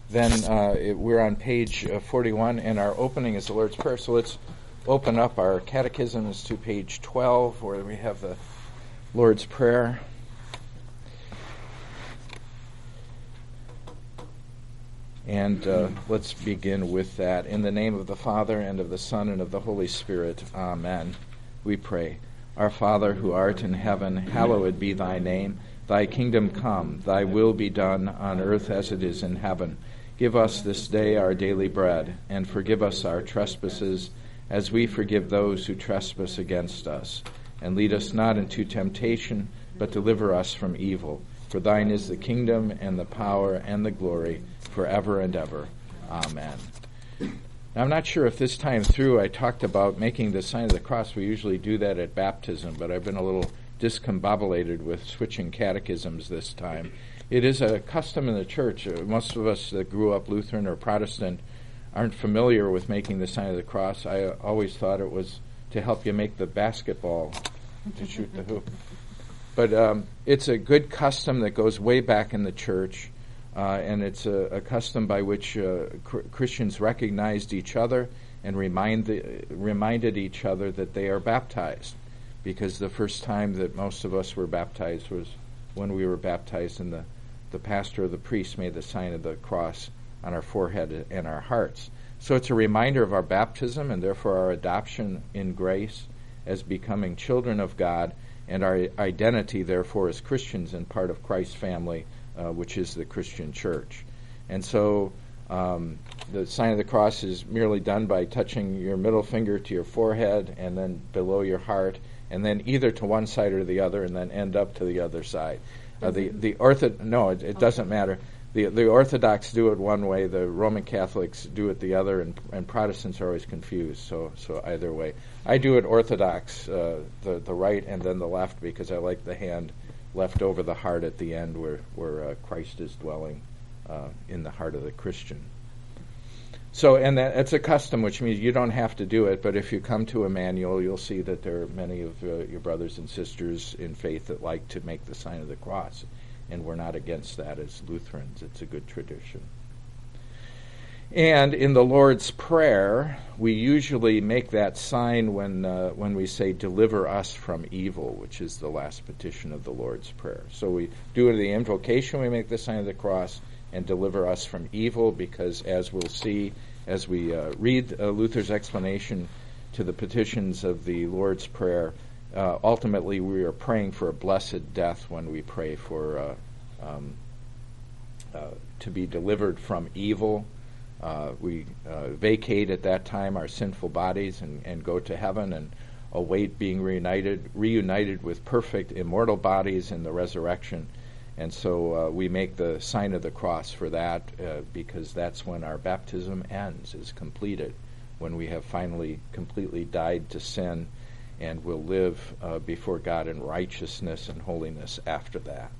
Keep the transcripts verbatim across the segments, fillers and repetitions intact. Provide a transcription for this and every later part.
then uh, it, we're on page uh, forty-one, and our opening is the Lord's Prayer. So let's open up our catechisms to page twelve, where we have the Lord's Prayer. And uh, let's begin with that. In the name of the Father, and of the Son, and of the Holy Spirit. Amen. We pray. Our Father, who art in heaven, hallowed be thy name. Thy kingdom come, thy will be done on earth as it is in heaven. Give us this day our daily bread, and forgive us our trespasses, as we forgive those who trespass against us. And lead us not into temptation, but deliver us from evil. For thine is the kingdom, and the power, and the glory, forever and ever. Amen. Now, I'm not sure if this time through I talked about making the sign of the cross. We usually do that at baptism, but I've been a little discombobulated with switching catechisms this time. It is a custom in the church. Uh, most of us that grew up Lutheran or Protestant aren't familiar with making the sign of the cross. I uh, always thought it was to help you make the basketball to shoot the hoop. But um, it's a good custom that goes way back in the church, uh, and it's a, a custom by which uh, cr- Christians recognized each other and remind the, reminded each other that they are baptized, because the first time that most of us were baptized was when we were baptized, and the, the pastor or the priest made the sign of the cross on our forehead and our hearts. So it's a reminder of our baptism, and therefore our adoption in grace as becoming children of God, and our identity, therefore, as Christians and part of Christ's family, uh, which is the Christian church. And so um, the sign of the cross is merely done by touching your middle finger to your forehead and then below your heart, and then either to one side or the other, and then end up to the other side. Uh, the the ortho no, it, it doesn't matter. The the Orthodox do it one way, the Roman Catholics do it the other, and, and Protestants are always confused. So so either way, I do it Orthodox, uh, the the right and then the left, because I like the hand left over the heart at the end, where where uh, Christ is dwelling uh, in the heart of the Christian. So, and that, it's a custom, which means you don't have to do it, but if you come to Emmanuel, you'll see that there are many of uh, your brothers and sisters in faith that like to make the sign of the cross, and we're not against that as Lutherans. It's a good tradition. And in the Lord's Prayer, we usually make that sign when uh, when we say, "Deliver us from evil," which is the last petition of the Lord's Prayer. So we do it in the invocation, we make the sign of the cross, and deliver us from evil, because as we'll see as we uh, read uh, Luther's explanation to the petitions of the Lord's Prayer, uh, ultimately we are praying for a blessed death when we pray for uh, um, uh, to be delivered from evil. Uh, we uh, vacate at that time our sinful bodies and, and go to heaven and await being reunited, reunited with perfect immortal bodies in the resurrection. And so uh, we make the sign of the cross for that, uh, because that's when our baptism ends, is completed, when we have finally completely died to sin and will live uh, before God in righteousness and holiness after that.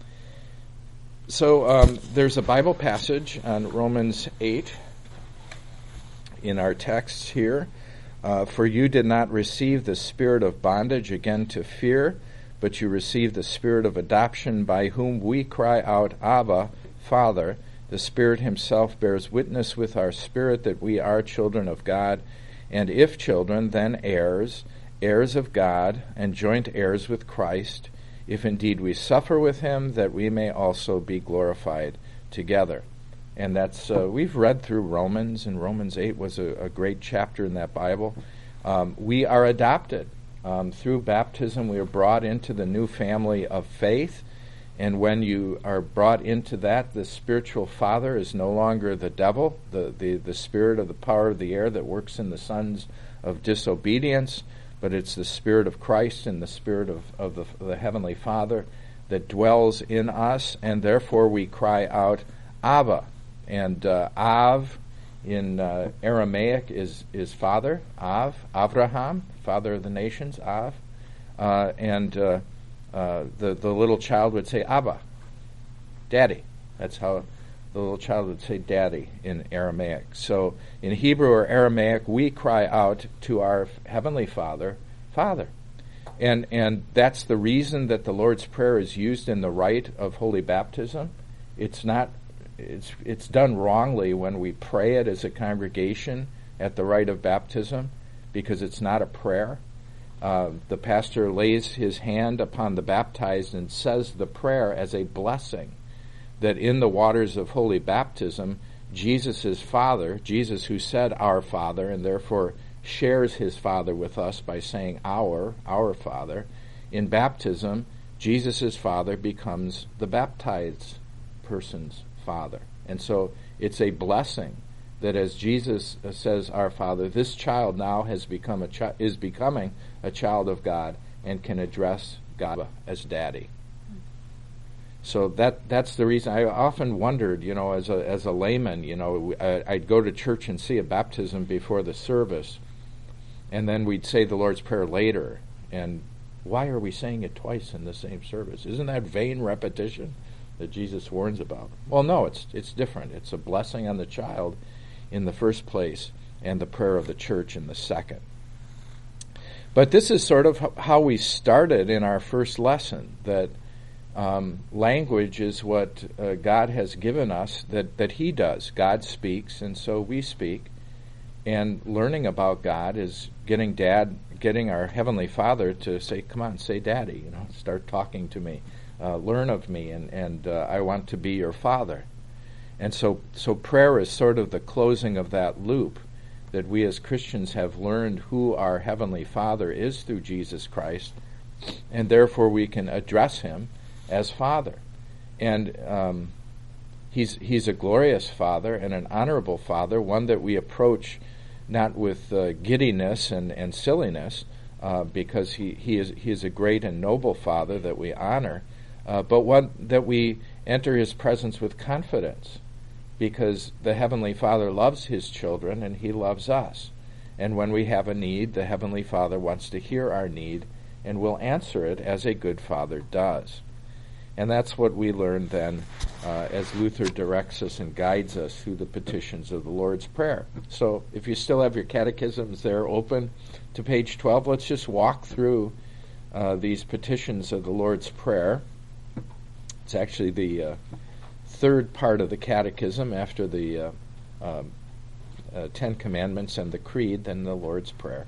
So um, there's a Bible passage on Romans eight in our text here. Uh, For you did not receive the spirit of bondage again to fear, but you received the Spirit of adoption, by whom we cry out, Abba, Father. The Spirit himself bears witness with our spirit that we are children of God, and if children, then heirs, heirs of God, and joint heirs with Christ, if indeed we suffer with him, that we may also be glorified together. And that's uh, we've read through Romans, and Romans eight was a, a great chapter in that Bible. Um, we are adopted. Um, through baptism, we are brought into the new family of faith, and when you are brought into that, the spiritual father is no longer the devil, the, the, the spirit of the power of the air that works in the sons of disobedience, but it's the Spirit of Christ and the Spirit of, of the, the Heavenly Father that dwells in us, and therefore we cry out, Abba. And uh, Av in uh, Aramaic is, is father, Av, Avraham, father of the nations, Av. Uh, and uh, uh, the, the little child would say, Abba, Daddy. That's how the little child would say daddy in Aramaic. So in Hebrew or Aramaic, we cry out to our Heavenly Father, Father. And and that's the reason that the Lord's Prayer is used in the rite of holy baptism. It's not it's it's done wrongly when we pray it as a congregation at the rite of baptism, because it's not a prayer. Uh, the pastor lays his hand upon the baptized and says the prayer as a blessing, that in the waters of holy baptism, Jesus' Father, Jesus who said our Father, and therefore shares his Father with us by saying our, our Father, in baptism, Jesus' Father becomes the baptized person's Father. And so it's a blessing that as Jesus says our Father, this child now has become a chi- is becoming a child of God and can address God as Daddy. So that that's the reason. I often wondered, you know, as a as a layman, you know, I'd go to church and see a baptism before the service, and then we'd say the Lord's Prayer later. And why are we saying it twice in the same service? Isn't that vain repetition that Jesus warns about? Well, no, it's it's different. It's a blessing on the child in the first place, and the prayer of the church in the second. But this is sort of how we started in our first lesson, that Um, language is what uh, God has given us, that, that He does. God speaks, and so we speak. And learning about God is getting Dad, getting our Heavenly Father to say, "Come on, say Daddy. You know, start talking to me, uh, learn of me, and and uh, I want to be your Father." And so, so prayer is sort of the closing of that loop, that we as Christians have learned who our Heavenly Father is through Jesus Christ, and therefore we can address Him as Father. And um, he's he's a glorious Father and an honorable Father, one that we approach not with uh, giddiness and, and silliness, uh, because he, he is he is a great and noble Father that we honor, uh, but one that we enter His presence with confidence, because the Heavenly Father loves His children and He loves us. And when we have a need, the Heavenly Father wants to hear our need and will answer it as a good Father does. And that's what we learn then uh, as Luther directs us and guides us through the petitions of the Lord's Prayer. So if you still have your catechisms there open to page twelve, let's just walk through uh, these petitions of the Lord's Prayer. It's actually the uh, third part of the catechism after the uh, uh, uh, Ten Commandments and the Creed, then the Lord's Prayer.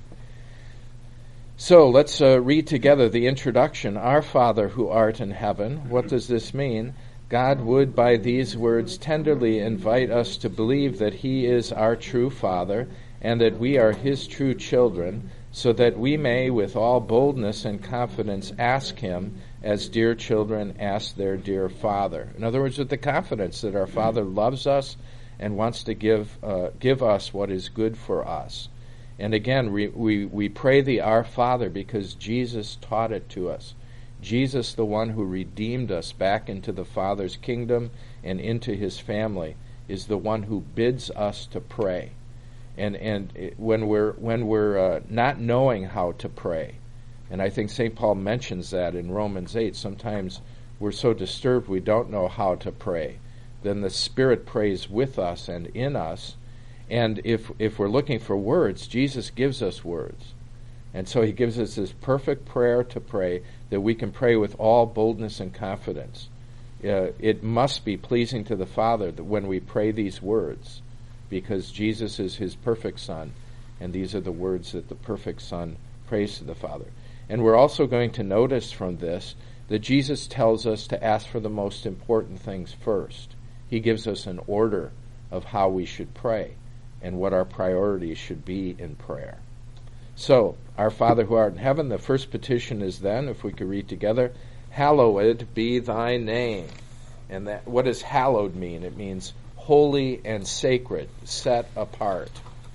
So let's uh, read together the introduction. Our Father who art in heaven. What does this mean? God would by these words tenderly invite us to believe that He is our true Father and that we are His true children, so that we may with all boldness and confidence ask Him as dear children ask their dear Father. In other words, with the confidence that our Father loves us and wants to give uh, give us what is good for us. And again, we, we, we pray the Our Father because Jesus taught it to us. Jesus, the one who redeemed us back into the Father's kingdom and into His family, is the one who bids us to pray. And and it, when we're when we're uh, not knowing how to pray, and I think Saint Paul mentions that in Romans eight, sometimes we're so disturbed we don't know how to pray. Then the Spirit prays with us and in us. And if if we're looking for words, Jesus gives us words. And so He gives us this perfect prayer to pray that we can pray with all boldness and confidence. Uh, it must be pleasing to the Father that when we pray these words, because Jesus is His perfect Son, and these are the words that the perfect Son prays to the Father. And we're also going to notice from this that Jesus tells us to ask for the most important things first. He gives us an order of how we should pray and what our priorities should be in prayer. So, Our Father who art in heaven, the first petition is then, if we could read together, hallowed be thy name. And that, what does hallowed mean? It means holy and sacred, set apart.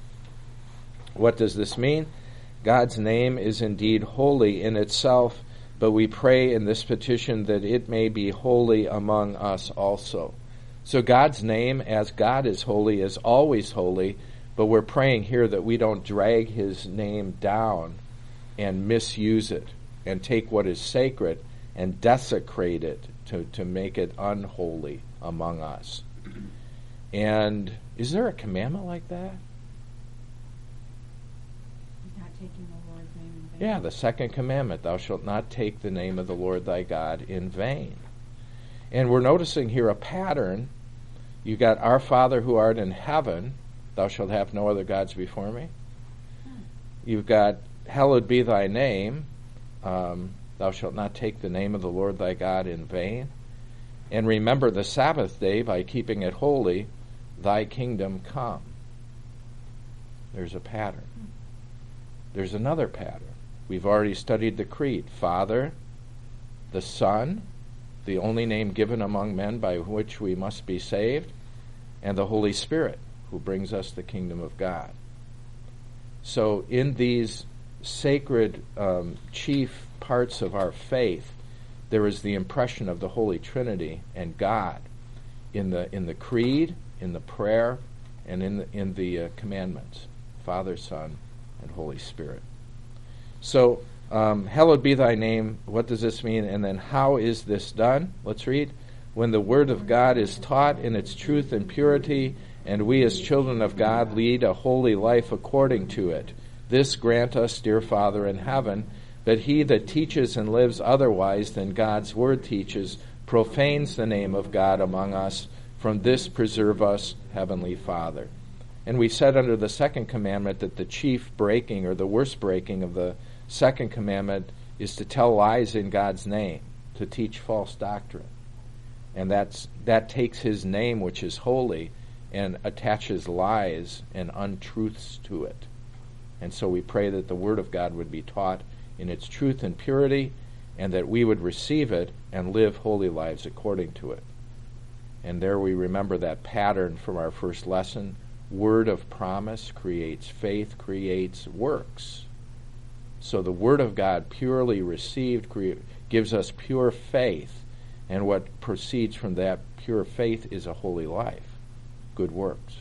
What does this mean? God's name is indeed holy in itself, but we pray in this petition that it may be holy among us also. So God's name, as God is holy, is always holy, but we're praying here that we don't drag His name down and misuse it and take what is sacred and desecrate it to, to make it unholy among us. And is there a commandment like that? Not taking the Lord's name in vain. Yeah, the second commandment, thou shalt not take the name of the Lord thy God in vain. And we're noticing here a pattern. You got our Father who art in heaven, thou shalt have no other gods before me. You've got hallowed be thy name, um, thou shalt not take the name of the Lord thy God in vain. And remember the Sabbath day by keeping it holy, thy kingdom come. There's a pattern. There's another pattern. We've already studied the creed. Father, the Son, the only name given among men by which we must be saved, and the Holy Spirit, who brings us the kingdom of God. So in these sacred um, chief parts of our faith, there is the impression of the Holy Trinity and God in the in the creed, in the prayer, and in the, in the uh, commandments, Father, Son, and Holy Spirit. So, um, hallowed be thy name. What does this mean? And then how is this done? Let's read. When the word of God is taught in its truth and purity, and we as children of God lead a holy life according to it, this grant us, dear Father in heaven, that he that teaches and lives otherwise than God's word teaches profanes the name of God among us. From this preserve us, Heavenly Father. And we said under the second commandment that the chief breaking, or the worst breaking of the second commandment, is to tell lies in God's name, to teach false doctrine. And that's that takes his name, which is holy, and attaches lies and untruths to it. And so we pray that the Word of God would be taught in its truth and purity, and that we would receive it and live holy lives according to it. And there we remember that pattern from our first lesson. Word of promise creates faith, creates works. So the Word of God purely received cre- gives us pure faith, and what proceeds from that pure faith is a holy life, good works.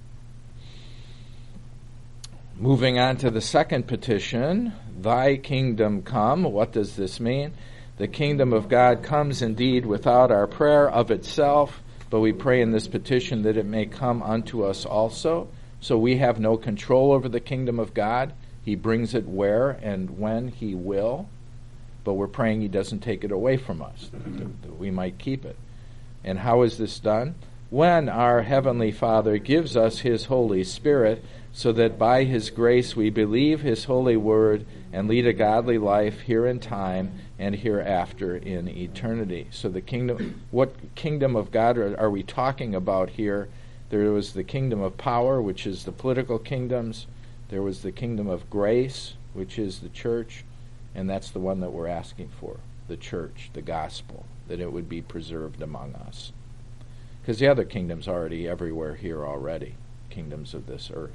Moving on to the second petition, thy kingdom come. What does this mean? The kingdom of God comes indeed without our prayer of itself, but we pray in this petition that it may come unto us also. So we have no control over the kingdom of God. He brings it where and when he will, but we're praying he doesn't take it away from us, that we might keep it. And how is this done? When our Heavenly Father gives us his Holy Spirit, so that by his grace we believe his holy word and lead a godly life here in time and hereafter in eternity. So the kingdom, what kingdom of God are, are we talking about here? There was the kingdom of power, which is the political kingdoms. There was the kingdom of grace, which is the church, and that's the one that we're asking for, the church, the gospel, that it would be preserved among us. Because the other kingdom's already everywhere here already, kingdoms of this earth.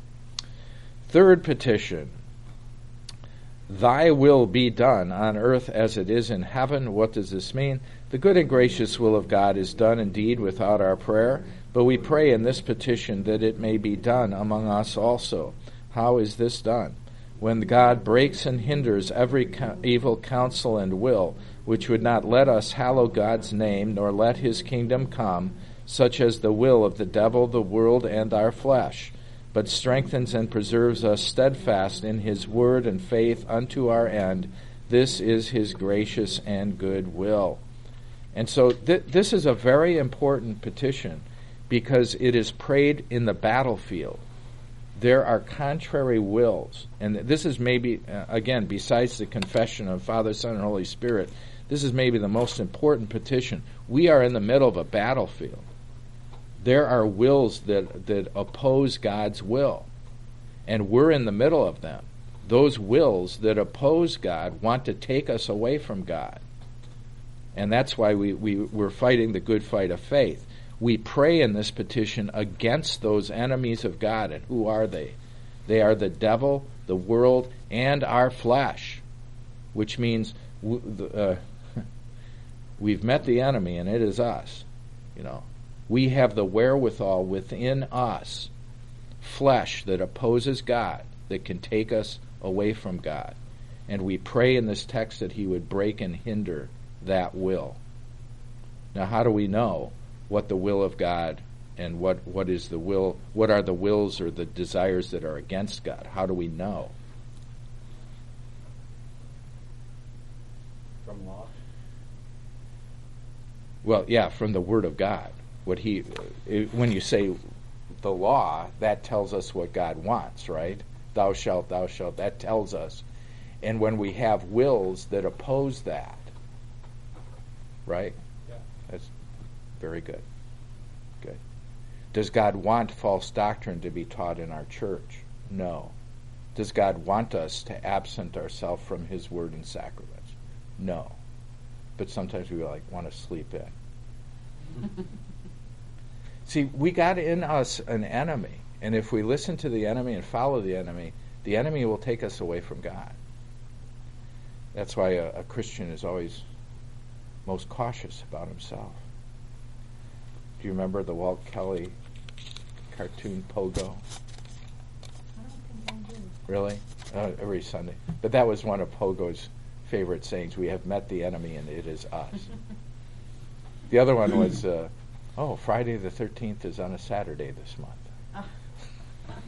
Third petition, thy will be done on earth as it is in heaven. What does this mean? The good and gracious will of God is done indeed without our prayer, but we pray in this petition that it may be done among us also. How is this done? When God breaks and hinders every co- evil counsel and will, which would not let us hallow God's name, nor let his kingdom come, such as the will of the devil, the world, and our flesh, but strengthens and preserves us steadfast in his word and faith unto our end. This is his gracious and good will. And so th- this is a very important petition because it is prayed in the battlefield. There are contrary wills. And this is maybe, uh, again, besides the confession of Father, Son, and Holy Spirit, this is maybe the most important petition. We are in the middle of a battlefield. There are wills that, that oppose God's will, and we're in the middle of them. Those wills that oppose God want to take us away from God. And that's why we, we, we're fighting the good fight of faith. We pray in this petition against those enemies of God. And who are they? They are the devil, the world, and our flesh, which means uh, we've met the enemy, and it is us. You know, we have the wherewithal within us, flesh that opposes God, that can take us away from God. And we pray in this text that he would break and hinder that will. Now, how do we know what the will of God and what, what is the will, what are the wills or the desires that are against God? How do we know? From law? Well, yeah, from the Word of God. what he, it, when you say the law, that tells us what God wants, right? Thou shalt, thou shalt, that tells us. And when we have wills that oppose that, right? Yeah. That's very good. Good. Does God want false doctrine to be taught in our church? No. Does God want us to absent ourselves from his word and sacraments? No. But sometimes we like want to sleep in. See, we got in us an enemy, and if we listen to the enemy and follow the enemy, the enemy will take us away from God. That's why a, a Christian is always most cautious about himself. Do you remember the Walt Kelly cartoon Pogo? I don't think I do. Really? Uh, every Sunday. But that was one of Pogo's favorite sayings. We have met the enemy, and it is us. The other one was, uh, oh, Friday the thirteenth is on a Saturday this month. Oh. That's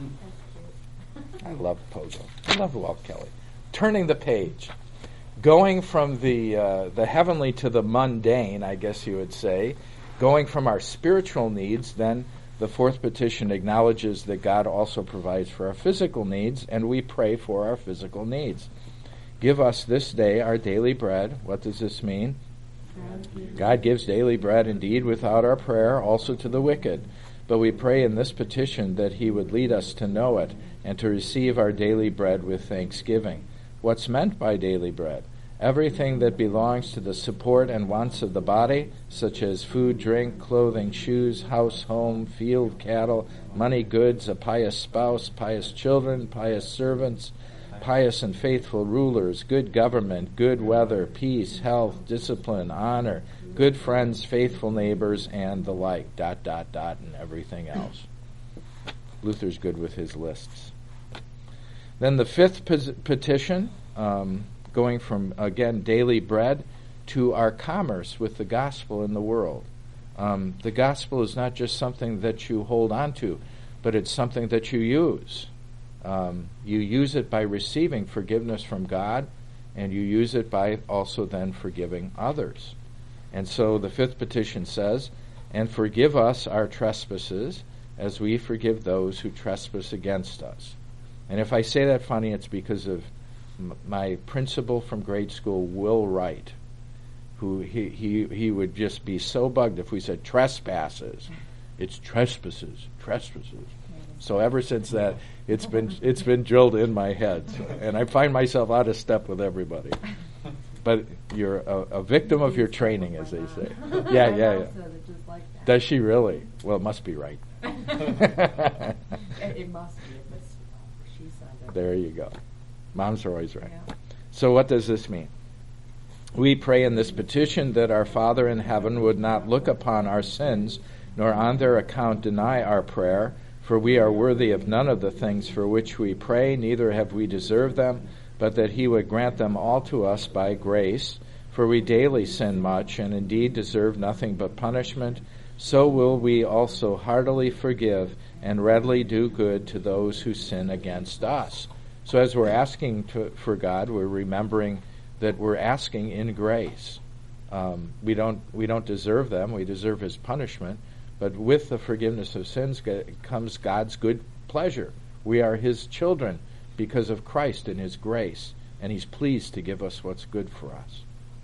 cute. I love Pogo. I love Walt Kelly. Turning the page. Going from the uh, the heavenly to the mundane, I guess you would say. Going from our spiritual needs, then the fourth petition acknowledges that God also provides for our physical needs, and we pray for our physical needs. Give us this day our daily bread. What does this mean? God gives daily bread indeed without our prayer, also to the wicked. But we pray in this petition that he would lead us to know it and to receive our daily bread with thanksgiving. What's meant by daily bread? Everything that belongs to the support and wants of the body, such as food, drink, clothing, shoes, house, home, field, cattle, money, goods, a pious spouse, pious children, pious servants, pious and faithful rulers, good government, good weather, peace, health, discipline, honor, good friends, faithful neighbors, and the like, dot, dot, dot, and everything else. Luther's good with his lists. Then the fifth pos- petition, um, going from, again, daily bread to our commerce with the gospel in the world. Um, the gospel is not just something that you hold on to, but it's something that you use. Um, you use it by receiving forgiveness from God, and you use it by also then forgiving others. And so the fifth petition says, and forgive us our trespasses as we forgive those who trespass against us. And if I say that funny, it's because of m- my principal from grade school, Will Wright, who he, he, he would just be so bugged if we said trespasses. It's trespasses, trespasses. So ever since that, it's been it's been drilled in my head, so, and I find myself out of step with everybody. But you're a, a victim of your training, as they say. Yeah, yeah, yeah. Does she really? Well, it must be right. It must be. If it's, she said it. There you go. Moms are always right. Yeah. So what does this mean? We pray in this petition that our Father in heaven would not look upon our sins, nor on their account deny our prayer, for we are worthy of none of the things for which we pray, neither have we deserved them, but that he would grant them all to us by grace. For we daily sin much, and indeed deserve nothing but punishment. So will we also heartily forgive and readily do good to those who sin against us. So as we're asking to, for God, we're remembering that we're asking in grace. Um, we don't we don't deserve them. We deserve his punishment. But with the forgiveness of sins comes God's good pleasure. We are his children because of Christ and his grace, and he's pleased to give us what's good for us.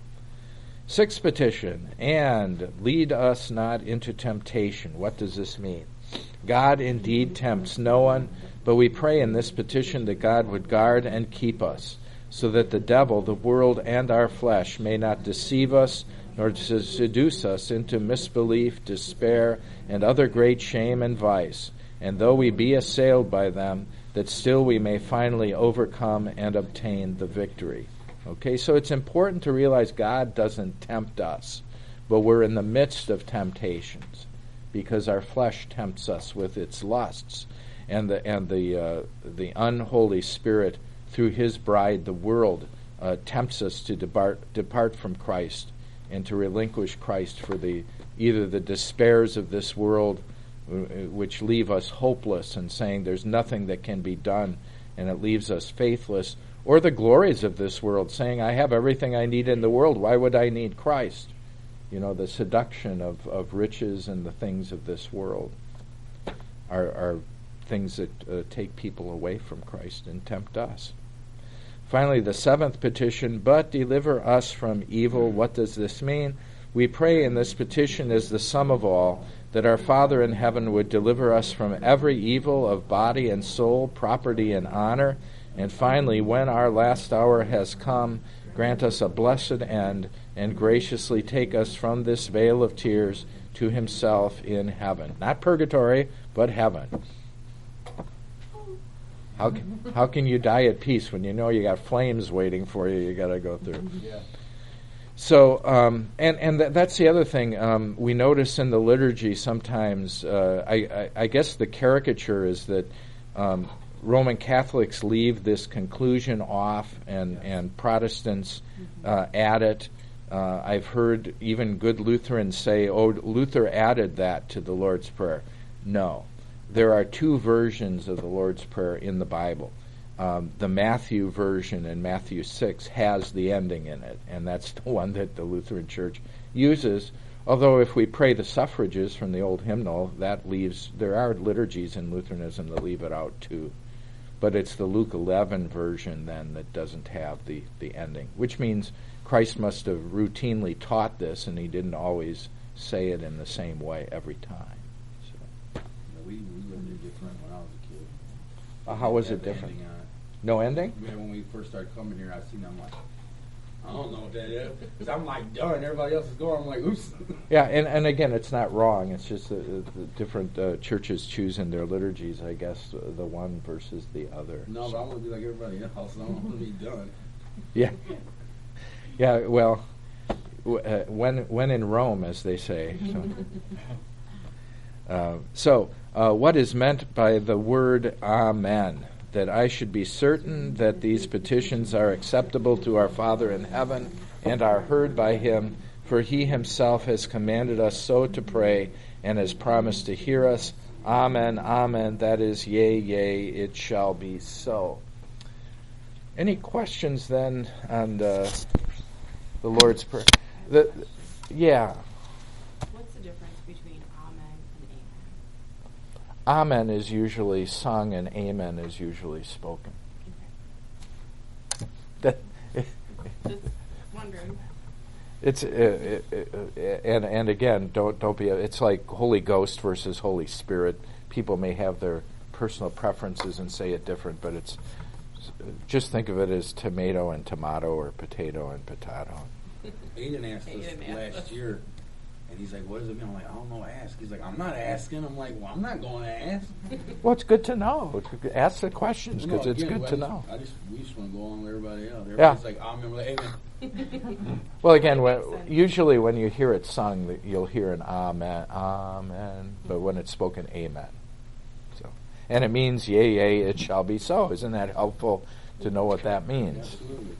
Sixth petition, and lead us not into temptation. What does this mean? God indeed tempts no one, but we pray in this petition that God would guard and keep us, so that the devil, the world, and our flesh may not deceive us, nor to seduce us into misbelief, despair, and other great shame and vice. And though we be assailed by them, that still we may finally overcome and obtain the victory. Okay, so it's important to realize God doesn't tempt us, but we're in the midst of temptations because our flesh tempts us with its lusts, and the and the uh, the unholy spirit through his bride, the world, uh, tempts us to depart depart from Christ and to relinquish Christ for the either the despairs of this world, which leave us hopeless and saying there's nothing that can be done, and it leaves us faithless, or the glories of this world, saying I have everything I need in the world, why would I need Christ? You know, the seduction of, of riches and the things of this world are, are things that uh, take people away from Christ and tempt us. Finally, the seventh petition, but deliver us from evil. What does this mean? We pray in this petition as the sum of all, that our Father in heaven would deliver us from every evil of body and soul, property and honor. And finally, when our last hour has come, grant us a blessed end and graciously take us from this vale of tears to himself in heaven. Not purgatory, but heaven. How can, how can you die at peace when you know you got flames waiting for you you got to go through? Yeah. So, um, and and th- that's the other thing um, we notice in the liturgy sometimes. Uh, I, I, I guess the caricature is that um, Roman Catholics leave this conclusion off, and and Protestants uh, add it. Uh, I've heard even good Lutherans say, "Oh, Luther added that to the Lord's Prayer." No, there are two versions of the Lord's Prayer in the Bible. Um, the Matthew version in Matthew six has the ending in it, and that's the one that the Lutheran Church uses. Although if we pray the suffrages from the old hymnal, that leaves, there are liturgies in Lutheranism that leave it out too. But it's the Luke eleven version then that doesn't have the, the ending, which means Christ must have routinely taught this, and he didn't always say it in the same way every time. So. Yeah, we, we learned it different when I was a kid. Uh, how was it Had the different? ending on it. No ending? Yeah, when we first started coming here, I seen I'm like, I don't know what that is. Because I'm like done. Everybody else is going. I'm like, oops. Yeah, and, and again, it's not wrong. It's just that the different uh, churches choose in their liturgies, I guess, uh, the one versus the other. No, but I want to be like everybody else. I don't want to be done. Yeah. Yeah, well, w- uh, when when in Rome, as they say. So, uh, so uh, what is meant by the word Amen? That I should be certain that these petitions are acceptable to our Father in heaven and are heard by him, for he himself has commanded us so to pray and has promised to hear us. Amen, amen, that is, yea, yea, it shall be so. Any questions then on the, the Lord's Prayer? The, yeah. What's the difference between amen and amen? Amen is usually sung and amen is usually spoken. That, Just wondering. it's uh, uh, uh, and and again, don't don't be. A, it's like Holy Ghost versus Holy Spirit. People may have their personal preferences and say it different, but it's just think of it as tomato and tomato or potato and potato. Aiden asked us Aiden asked last us. year, and he's like, what does it mean? I'm like, I don't know, ask. He's like, I'm not asking. I'm like, well, I'm not going to ask. Well, it's good to know. Ask the questions Well, no, because it's again, good I to just- know. I just, we just want to go along with everybody else. Yeah. Everybody's like, I'm like, amen. Well, again, That when, makes sense. usually when you hear it sung, that you'll hear an amen, amen, but when it's spoken, amen. So, and it means, yea, yea, it shall be so. Isn't that helpful to know what that means? Absolutely.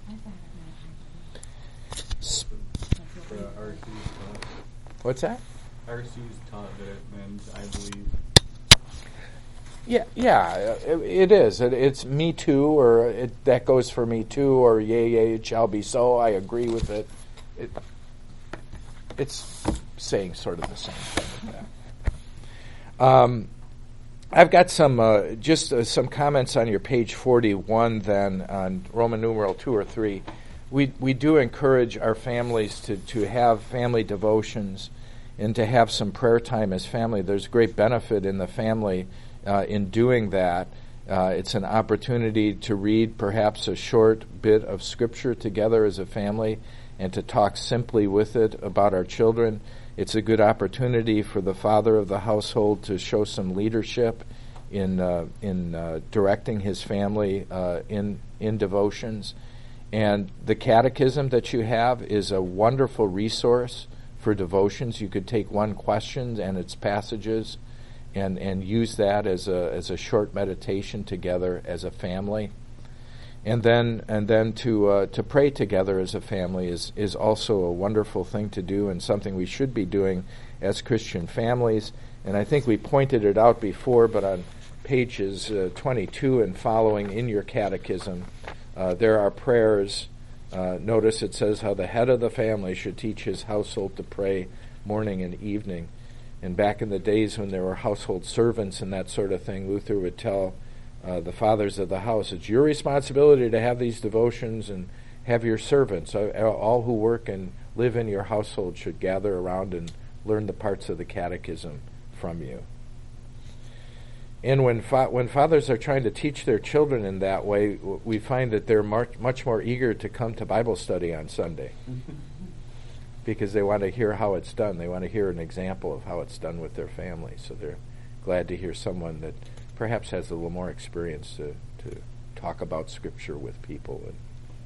Uh, R C's taught, What's that? R C's taught that it meant, I believe. Yeah, yeah, it, it is. It, it's me too, or it, that goes for me too, or yea, yea, it shall be so. I agree with it. it it's saying sort of the same thing with that. Um, I've got some uh, just uh, some comments on your page forty-one. Then on Roman numeral two or three, we we do encourage our families to to have family devotions and to have some prayer time as family. There's great benefit in the family uh, in doing that. Uh, it's an opportunity to read perhaps a short bit of scripture together as a family and to talk simply with it about our children. It's a good opportunity for the father of the household to show some leadership in uh, in uh, directing his family uh, in in devotions. And the catechism that you have is a wonderful resource for devotions. You could take one question and its passages and, and use that as a as a short meditation together as a family. And then and then to uh, to pray together as a family is, is also a wonderful thing to do and something we should be doing as Christian families. And I think we pointed it out before, but on pages uh, twenty-two and following in your catechism, uh, there are prayers Uh, notice it says how the head of the family should teach his household to pray morning and evening. And back in the days when there were household servants and that sort of thing, Luther would tell uh, the fathers of the house, it's your responsibility to have these devotions and have your servants, uh, all who work and live in your household should gather around and learn the parts of the catechism from you. And when fa- when fathers are trying to teach their children in that way, w- we find that they're mar- much more eager to come to Bible study on Sunday because they want to hear how it's done. They want to hear an example of how it's done with their family. So they're glad to hear someone that perhaps has a little more experience to, to talk about Scripture with people. And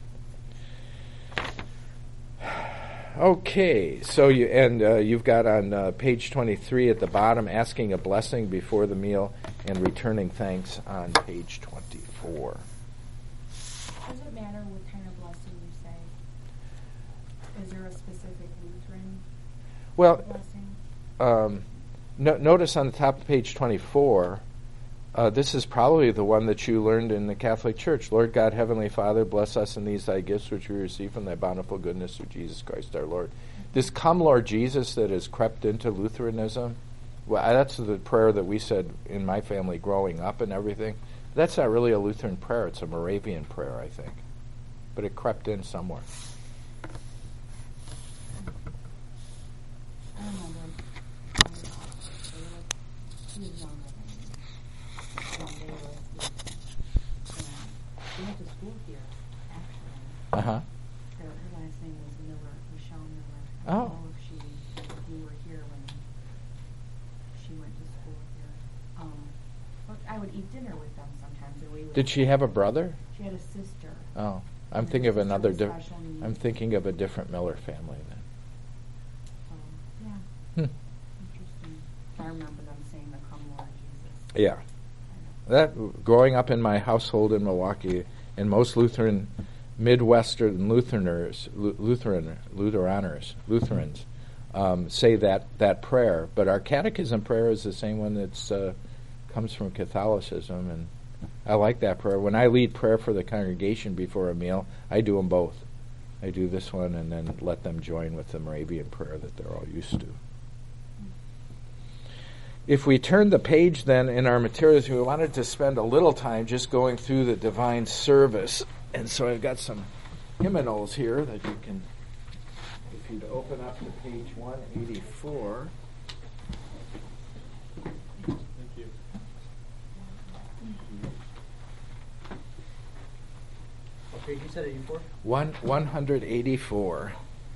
okay, so you and uh, you've got on uh, page twenty-three at the bottom, asking a blessing before the meal and returning thanks on page twenty-four. Does it matter what kind of blessing you say? Is there a specific Lutheran Well, blessing? um, no, notice on the top of page twenty-four, uh, this is probably the one that you learned in the Catholic Church. Lord God, Heavenly Father, bless us in these thy gifts which we receive from thy bountiful goodness through Jesus Christ our Lord. This come Lord Jesus that has crept into Lutheranism, well, that's the prayer that we said in my family growing up and everything. That's not really a Lutheran prayer. It's a Moravian prayer, I think. But it crept in somewhere. I remember he was younger than me. And they were, she went to school here, actually. Uh-huh. Her, her last name was Miller, Michelle Miller. I Oh. don't know if she, if you were here when she went to school here. Um, but I would eat dinner with them sometimes. Or we would Did she have a brother? She had a sister. Oh, I'm And thinking her of sister another. was Di- special needs. I'm thinking of a different Miller family then. So, yeah, Hmm. interesting. I remember them saying the "Come Lord Jesus." Yeah, that growing up in my household in Milwaukee, and most Lutheran, Midwestern Lutheraners, Lu- Lutheran Lutheraners, Lutherans, um, say that that prayer. But our catechism prayer is the same one that's uh, comes from Catholicism, and I like that prayer. When I lead prayer for the congregation before a meal, I do them both. I do this one and then let them join with the Moravian prayer that they're all used to. If we turn the page then in our materials, we wanted to spend a little time just going through the divine service. And so I've got some hymnals here that you can, if you'd open up to page one eighty-four. Thank you. What page you said eighty-four? One, one eighty-four.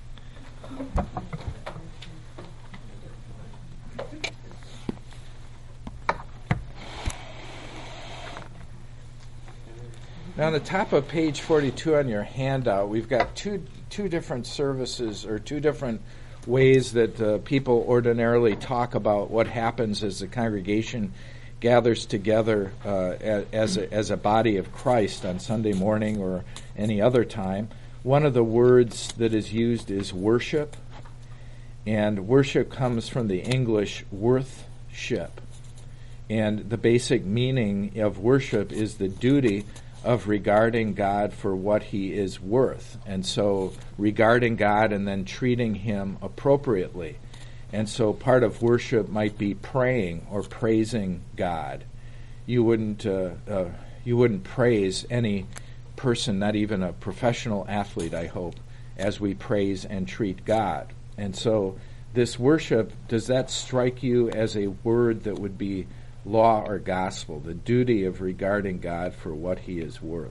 Now, on the top of page forty-two on your handout, we've got two two different services or two different ways that uh, people ordinarily talk about what happens as the congregation gathers together uh, as a, as a body of Christ on Sunday morning or any other time. One of the words that is used is worship, and worship comes from the English worthship. And the basic meaning of worship is the duty of regarding God for what he is worth. And so regarding God and then treating him appropriately. And so part of worship might be praying or praising God. You wouldn't uh, uh, you wouldn't praise any person, not even a professional athlete, I hope, as we praise and treat God. And so this worship, does that strike you as a word that would be law or gospel, the duty of regarding God for what he is worth?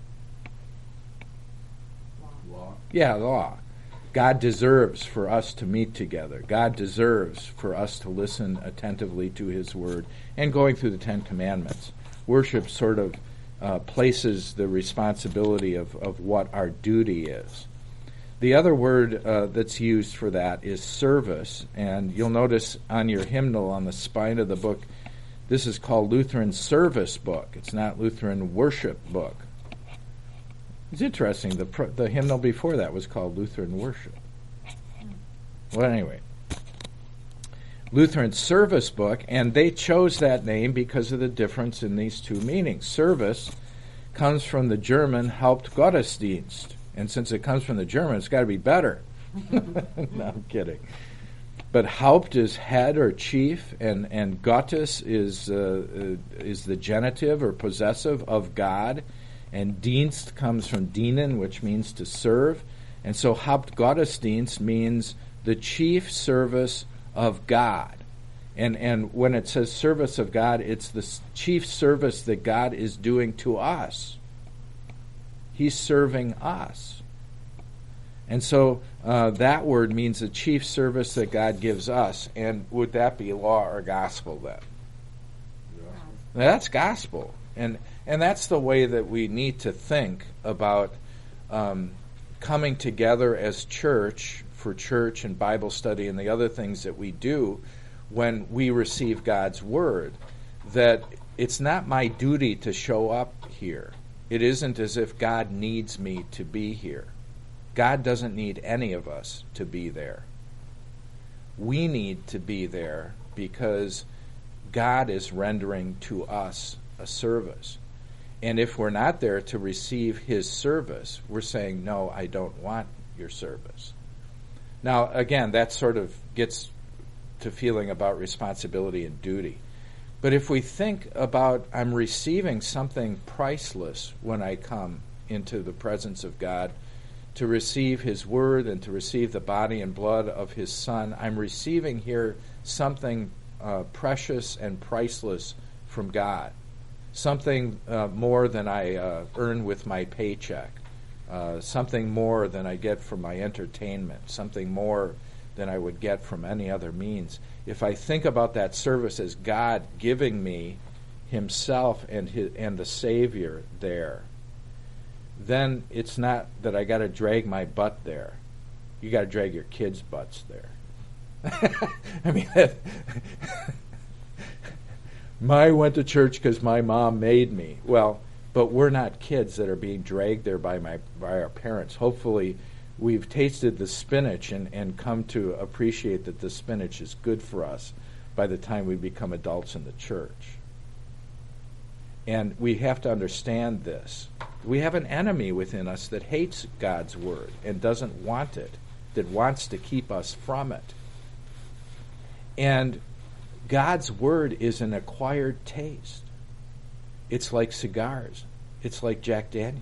Law. Yeah, law. God deserves for us to meet together. God deserves for us to listen attentively to his word and going through the Ten Commandments. Worship sort of uh, places the responsibility of, of what our duty is. The other word uh, that's used for that is service, and you'll notice on your hymnal on the spine of the book, this is called Lutheran Service Book. It's not Lutheran Worship Book. It's interesting. The pr- the hymnal before that was called Lutheran Worship. Well, anyway, Lutheran Service Book, and they chose that name because of the difference in these two meanings. Service comes from the German Hauptgottesdienst, And since it comes from the German, it's got to be better. No, I'm kidding. But Haupt is head or chief, and, and Gottes is uh, uh, is the genitive or possessive of God, and Dienst comes from dienen, which means to serve. And so Hauptgottesdienst means the chief service of God. And and when it says service of God, it's the chief service that God is doing to us. He's serving us. And so uh, that word means the chief service that God gives us. And would that be law or gospel then? Yeah. Now, that's gospel. And and that's the way that we need to think about um, coming together as church for church and Bible study and the other things that we do when we receive God's word. That it's not my duty to show up here. It isn't as if God needs me to be here. God doesn't need any of us to be there. We need to be there because God is rendering to us a service. And if we're not there to receive his service, we're saying, no, I don't want your service. Now, again, that sort of gets to feeling about responsibility and duty. But if we think about, I'm receiving something priceless when I come into the presence of God, to receive his word and to receive the body and blood of his Son, I'm receiving here something uh, precious and priceless from God. Something uh, more than I uh, earn with my paycheck. Uh, something more than I get from my entertainment. Something more than I would get from any other means. If I think about that service as God giving me himself and his, and the Savior there, then it's not that I got to drag my butt there. You got to drag your kids' butts there. I mean, I went to church because my mom made me. Well, but we're not kids that are being dragged there by my by our parents. Hopefully, we've tasted the spinach and, and come to appreciate that the spinach is good for us by the time we become adults in the church. And we have to understand this. We have an enemy within us that hates God's word and doesn't want it, that wants to keep us from it. And God's word is an acquired taste. It's like cigars. It's like Jack Daniels.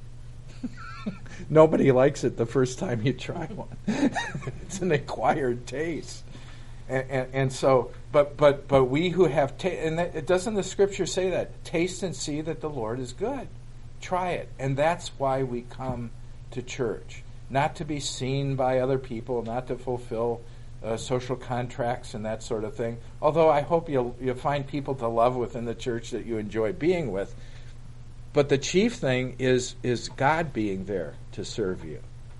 Nobody likes it the first time you try one. It's an acquired taste. And, and, and so, but but but we who have, ta- and that, doesn't the scripture say that? Taste and see that the Lord is good. Try it. And that's why we come to church. Not to be seen by other people, not to fulfill uh, social contracts and that sort of thing. Although I hope you'll, you'll find people to love within the church that you enjoy being with. But the chief thing is is God being there to serve you.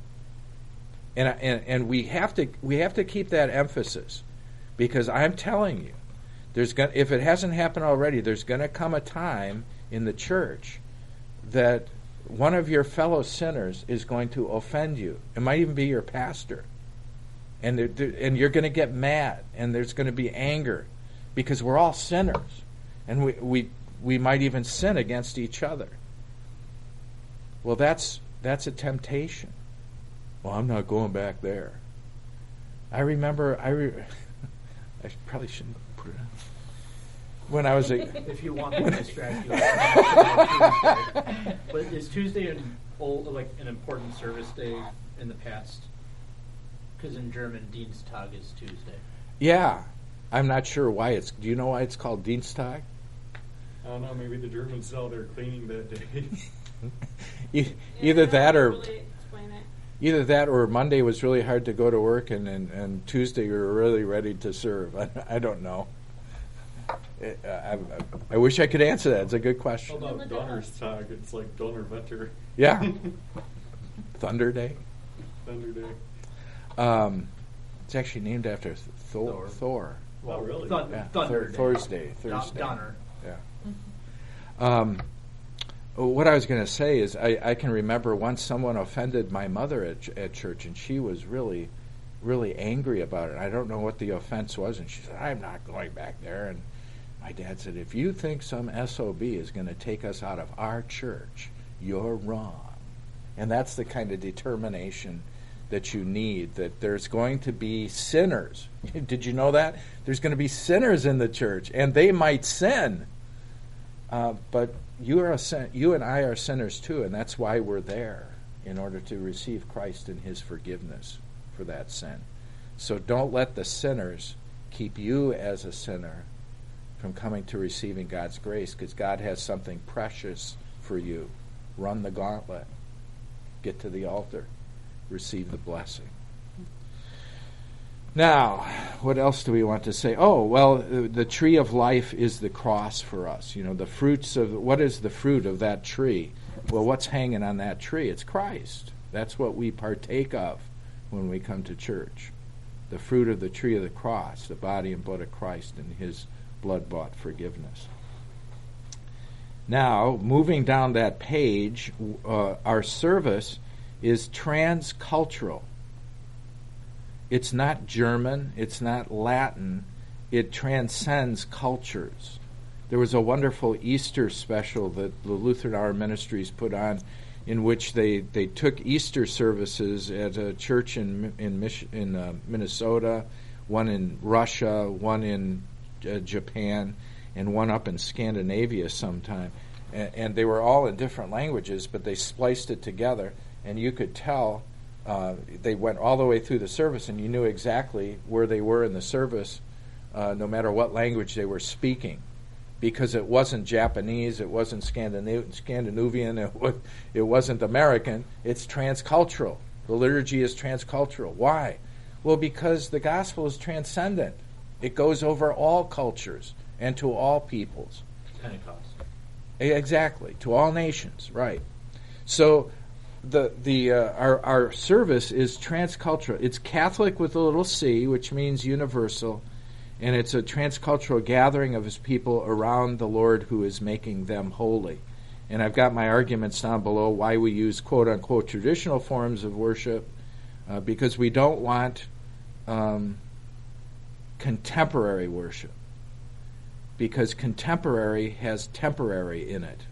And and and we have to we have to keep that emphasis. Because I'm telling you, there's going if it hasn't happened already, there's going to come a time in the church that one of your fellow sinners is going to offend you. It might even be your pastor. And and you're going to get mad, and there's going to be anger, because we're all sinners. And we, we, we might even sin against each other. Well, that's that's a temptation. Well, I'm not going back there. I remember... I. Re- I probably shouldn't put it on. When I was a... If you want to distract you. Tuesday. But is Tuesday an old, like an important service day in the past? Because in German, Dienstag is Tuesday. Yeah. I'm not sure why it's... Do you know why it's called Dienstag? I don't know, maybe the Germans saw they're cleaning that day. e- either Yeah, that or... really explain it. Either that or Monday was really hard to go to work, and, and, and Tuesday you were really ready to serve. I, I don't know. It, uh, I, I wish I could answer that. It's a good How question. about Donnerstag? It's like Donnerwetter. Yeah. Thunder Day. Thunder Day. Um, it's actually named after Thor. Thor. Thor. Oh, really? Thun- Yeah. Thunder Thur- Day. Thursday. Don- Thursday. Donner. Yeah. Um, what I was going to say is I, I can remember once someone offended my mother at, at church, and she was really, really angry about it. I don't know what the offense was, and she said, I'm not going back there. And my dad said, if you think some S O B is going to take us out of our church, you're wrong. And that's the kind of determination that you need, that there's going to be sinners. Did you know that? There's going to be sinners in the church, and they might sin. Uh, but you are a sin- you and I are sinners too, and that's why we're there, in order to receive Christ and his forgiveness for that sin. So don't let the sinners keep you as a sinner from coming to receiving God's grace, because God has something precious for you. Run the gauntlet. Get to the altar. Receive the blessing. Now, what else do we want to say? Oh, well, the tree of life is the cross for us. You know, the fruits of, what is the fruit of that tree? Well, what's hanging on that tree? It's Christ. That's what we partake of when we come to church. The fruit of the tree of the cross, the body and blood of Christ and his blood-bought forgiveness. Now, moving down that page, uh, our service is transcultural. It's not German, it's not Latin, it transcends cultures. There was a wonderful Easter special that the Lutheran Hour Ministries put on, in which they, they took Easter services at a church in in, Mich- in uh, Minnesota, one in Russia, one in uh, Japan, and one up in Scandinavia sometime. And, and they were all in different languages, but they spliced it together, and you could tell uh, they went all the way through the service, and you knew exactly where they were in the service, uh, no matter what language they were speaking. Because it wasn't Japanese, it wasn't Scandinav- Scandinavian, it, was, it wasn't American, it's transcultural. The liturgy is transcultural. Why? Well, because the gospel is transcendent. It goes over all cultures and to all peoples. Pentecost. Exactly, to all nations, right. So the the uh, our, our service is transcultural. It's Catholic with a little c, which means universal. And it's a transcultural gathering of his people around the Lord who is making them holy. And I've got my arguments down below why we use quote-unquote traditional forms of worship, uh, because we don't want um, contemporary worship, because contemporary has temporary in it.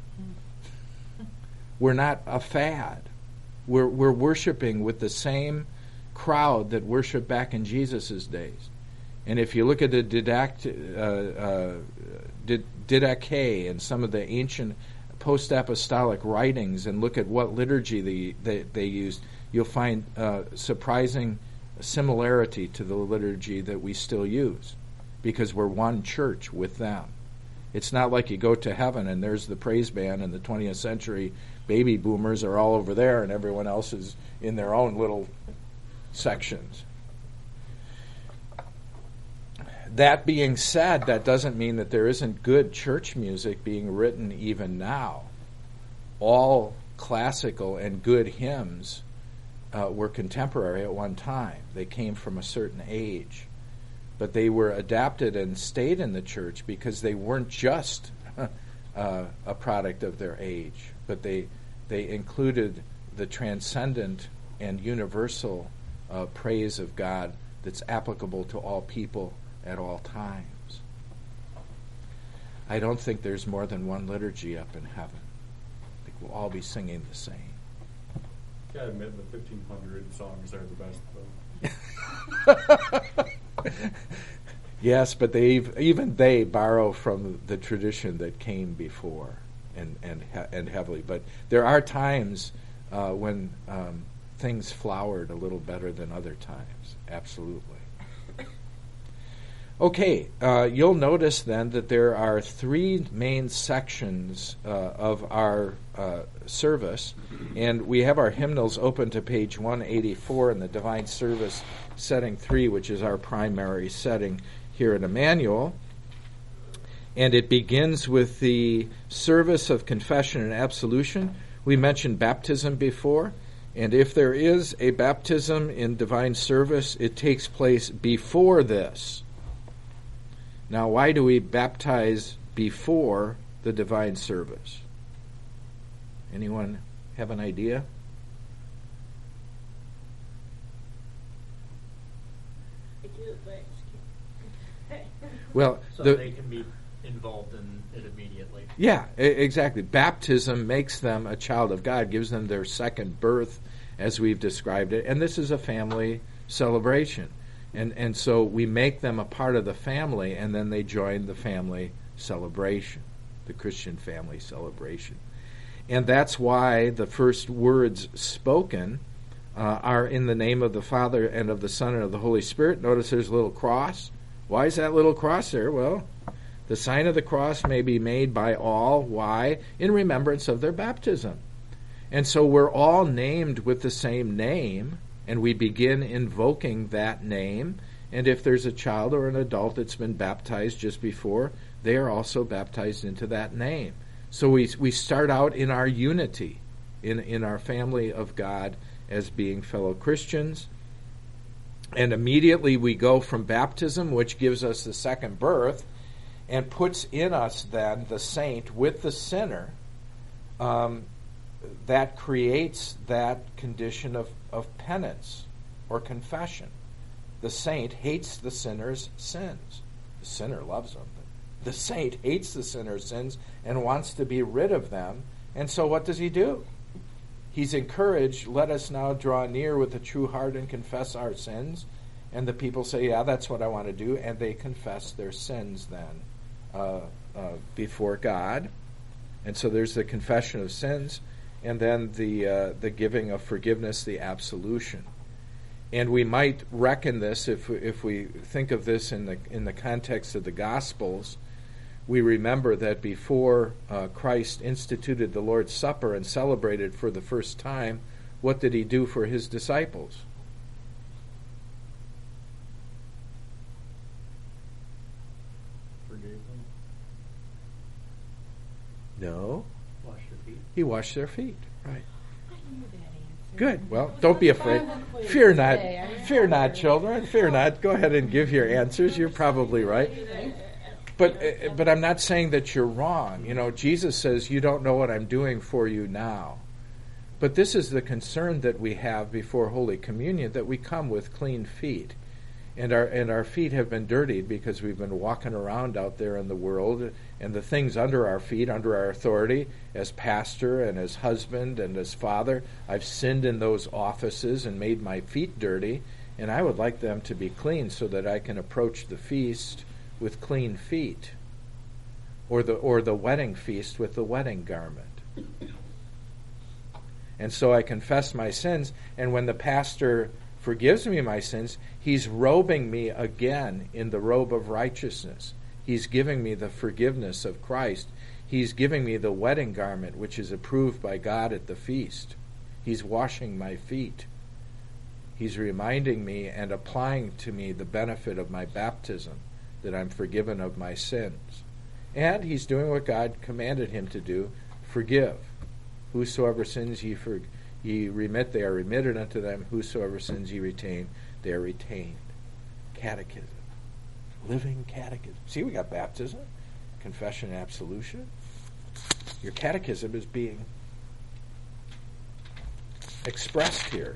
We're not a fad. We're, we're worshiping with the same crowd that worshiped back in Jesus' days. And if you look at the didact, uh, uh, did, Didache and some of the ancient post-apostolic writings and look at what liturgy they, they, they used, you'll find uh, surprising similarity to the liturgy that we still use, because we're one church with them. It's not like you go to heaven and there's the praise band and the twentieth century baby boomers are all over there and everyone else is in their own little sections. That being said, that doesn't mean that there isn't good church music being written even now. All classical and good hymns uh, were contemporary at one time. They came from a certain age. But they were adapted and stayed in the church because they weren't just uh, a product of their age, but they, they included the transcendent and universal uh, praise of God that's applicable to all people at all times. I don't think there's more than one liturgy up in heaven. I think we'll all be singing the same. Gotta admit, the fifteen hundred songs are the best, though. Yes, but they even they borrow from the tradition that came before, and and and heavily. But there are times uh, when um, things flowered a little better than other times. Absolutely. Okay, uh, you'll notice then that there are three main sections uh, of our uh, service, and we have our hymnals open to page one eighty-four in the Divine Service setting three, which is our primary setting here at Emmanuel. And it begins with the service of confession and absolution. We mentioned baptism before, and if there is a baptism in divine service, it takes place before this. Now, why do we baptize before the divine service? Anyone have an idea? I do it by excuse. Well, So the, they can be in involved in it immediately. Yeah, e- exactly. Baptism makes them a child of God, gives them their second birth, as we've described it. And this is a family celebration. And and so we make them a part of the family, and then they join the family celebration, the Christian family celebration. And that's why the first words spoken uh, are in the name of the Father and of the Son and of the Holy Spirit. Notice there's a little cross. Why is that little cross there? Well, the sign of the cross may be made by all. Why? In remembrance of their baptism. And so we're all named with the same name, and we begin invoking that name. And if there's a child or an adult that's been baptized just before, they are also baptized into that name. So we we start out in our unity, in, in our family of God as being fellow Christians. And immediately we go from baptism, which gives us the second birth, and puts in us then the saint with the sinner. Um, that creates that condition of, of penance or confession. The saint hates the sinner's sins. The sinner loves them. But the saint hates the sinner's sins and wants to be rid of them. And so what does he do? He's encouraged, let us now draw near with a true heart and confess our sins. And the people say, yeah, that's what I want to do. And they confess their sins then uh, uh, before God. And so there's the confession of sins, and then the uh, the giving of forgiveness, the absolution. And we might reckon this, if if we think of this in the in the context of the Gospels, we remember that before uh, Christ instituted the Lord's Supper and celebrated for the first time, what did he do for his disciples? Forgave them. No, Wash your feet. he washed their feet. Right. I knew that answer. Good. Well, don't be afraid. Fear not. Fear not, children. Fear not. Go ahead and give your answers. You're probably right. But uh, but I'm not saying that you're wrong. You know, Jesus says, you don't know what I'm doing for you now. But this is the concern that we have before Holy Communion, that we come with clean feet. And our and our feet have been dirtied because we've been walking around out there in the world, and the things under our feet, under our authority, as pastor and as husband and as father, I've sinned in those offices and made my feet dirty, and I would like them to be clean so that I can approach the feast with clean feet, or the or the wedding feast with the wedding garment. And so I confess my sins, and when the pastor forgives me my sins, he's robing me again in the robe of righteousness. He's giving me the forgiveness of Christ. He's giving me the wedding garment, which is approved by God at the feast. He's washing my feet. He's reminding me and applying to me the benefit of my baptism, that I'm forgiven of my sins. And he's doing what God commanded him to do, forgive. Whosoever sins ye forgive. Ye remit, they are remitted unto them. Whosoever sins ye retain, they are retained. Catechism. Living catechism. See, we got baptism, confession, and absolution. Your catechism is being expressed here.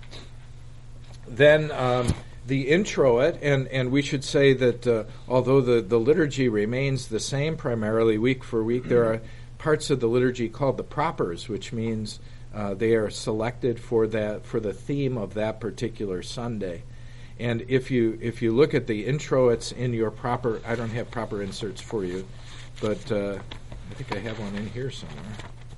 Then um, the introit, and, and we should say that uh, although the, the liturgy remains the same primarily week for week, there are parts of the liturgy called the propers, which means Uh, they are selected for that for the theme of that particular Sunday. And if you if you look at the introits in your proper, I don't have proper inserts for you, but uh, I think I have one in here somewhere.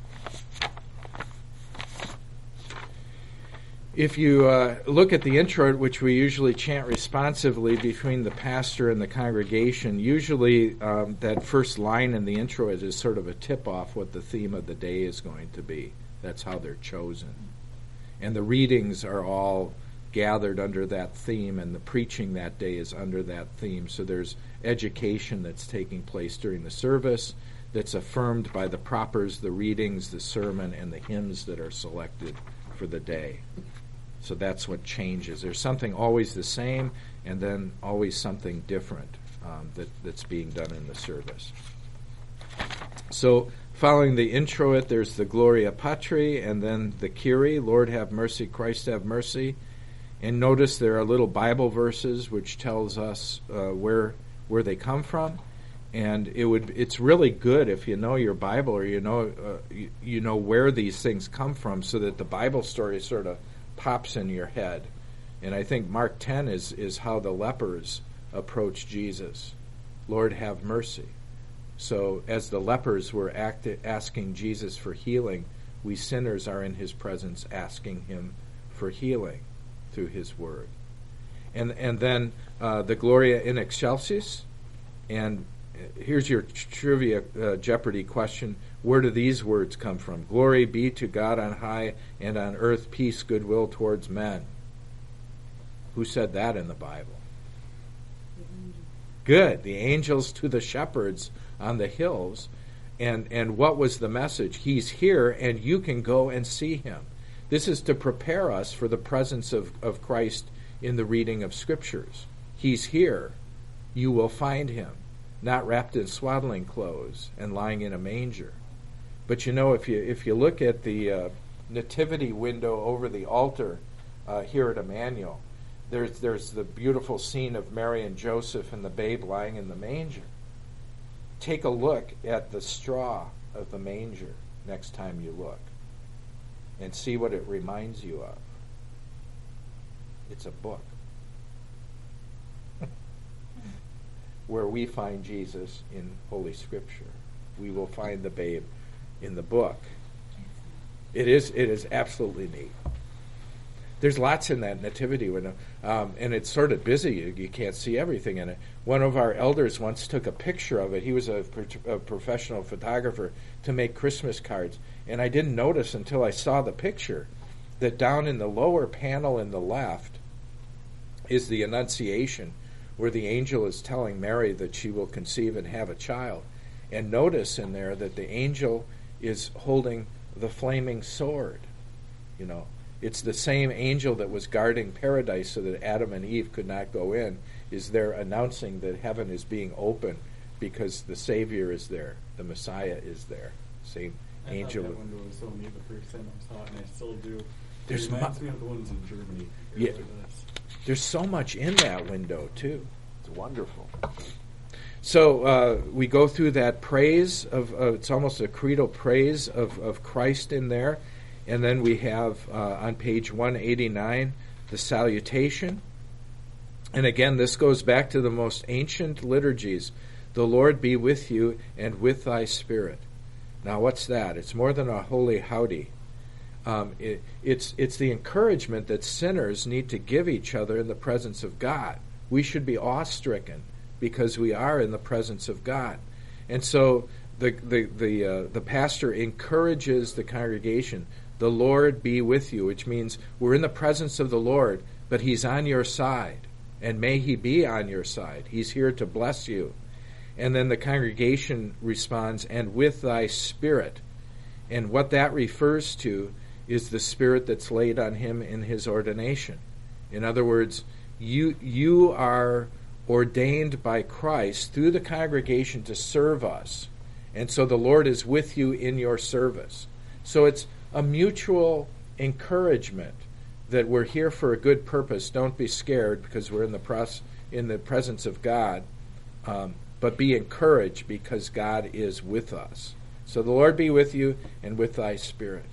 If you uh, look at the introit, which we usually chant responsively between the pastor and the congregation, usually um, that first line in the introit is sort of a tip-off what the theme of the day is going to be. That's how they're chosen. And the readings are all gathered under that theme, and the preaching that day is under that theme. So there's education that's taking place during the service that's affirmed by the propers, the readings, the sermon, and the hymns that are selected for the day. So that's what changes. There's something always the same, and then always something different um, that, that's being done in the service. So following the introit, there's the Gloria Patri, and then the Kyrie, Lord have mercy, Christ have mercy. And notice there are little Bible verses which tells us uh, where where they come from. And it would it's really good if you know your Bible, or you know uh, you, you know where these things come from, so that the Bible story sort of pops in your head. And I think Mark ten is, is how the lepers approached Jesus. Lord, have mercy. So as the lepers were act- asking Jesus for healing, we sinners are in his presence asking him for healing through his word. And and then uh, the Gloria in Excelsis. And here's your trivia uh, Jeopardy question. Where do these words come from? Glory be to God on high, and on earth peace, goodwill towards men. Who said that in the Bible? Good. The angels to the shepherds on the hills. And, and what was the message? He's here, and you can go and see him. This is to prepare us for the presence of, of Christ in the reading of Scriptures. He's here. You will find him, not wrapped in swaddling clothes and lying in a manger. But you know, if you if you look at the uh, nativity window over the altar uh, here at Emmanuel, there's there's the beautiful scene of Mary and Joseph and the babe lying in the manger. Take a look at the straw of the manger next time you look, and see what it reminds you of. It's a book where we find Jesus in Holy Scripture. We will find the babe in the book. It is it is absolutely neat. There's lots in that nativity window, um, and it's sort of busy. You, you can't see everything in it. One of our elders once took a picture of it. He was a, a professional photographer to make Christmas cards, and I didn't notice until I saw the picture that down in the lower panel in the left is the Annunciation, where the angel is telling Mary that she will conceive and have a child. And notice in there that the angel is holding the flaming sword. You know, it's the same angel that was guarding paradise so that Adam and Eve could not go in, is there announcing that heaven is being open because the Savior is there, the Messiah is there. Same I angel. thought that window was so neat the first time I saw it, and I still do. There's it reminds mu- me of the ones in Germany. It Yeah. really does. There's so much in that window, too. It's wonderful. So uh, we go through that praise of, uh, it's almost a creedal praise of, of Christ in there. And then we have uh, on page one eighty-nine the salutation. And again, this goes back to the most ancient liturgies. The Lord be with you and with thy spirit. Now, what's that? It's more than a holy howdy. Um, it, it's it's the encouragement that sinners need to give each other in the presence of God. We should be awe-stricken because we are in the presence of God. And so the the the, uh, the pastor encourages the congregation, the Lord be with you, which means we're in the presence of the Lord, but he's on your side, and may he be on your side. He's here to bless you. And then the congregation responds, and with thy spirit. And what that refers to is the spirit that's laid on him in his ordination. In other words, you you are ordained by Christ through the congregation to serve us. And so the Lord is with you in your service. So it's a mutual encouragement that we're here for a good purpose. Don't be scared because we're in the pres- in the presence of God, um, but be encouraged because God is with us. So the Lord be with you and with thy spirit.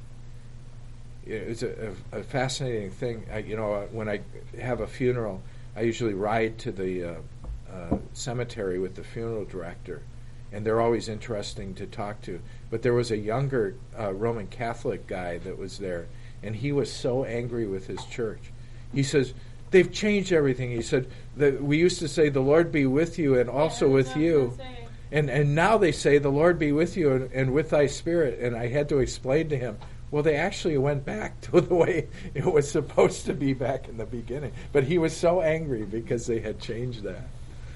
It's a, a, a fascinating thing. I, you know, when I have a funeral, I usually ride to the uh, uh, cemetery with the funeral director, and they're always interesting to talk to. But there was a younger uh, Roman Catholic guy that was there, and he was so angry with his church. He says, they've changed everything. He said, that we used to say, the Lord be with you and also Yeah, with that's what I you. was gonna say. And and now they say, the Lord be with you and, and with thy spirit. And I had to explain to him, well, they actually went back to the way it was supposed to be back in the beginning. But he was so angry because they had changed that.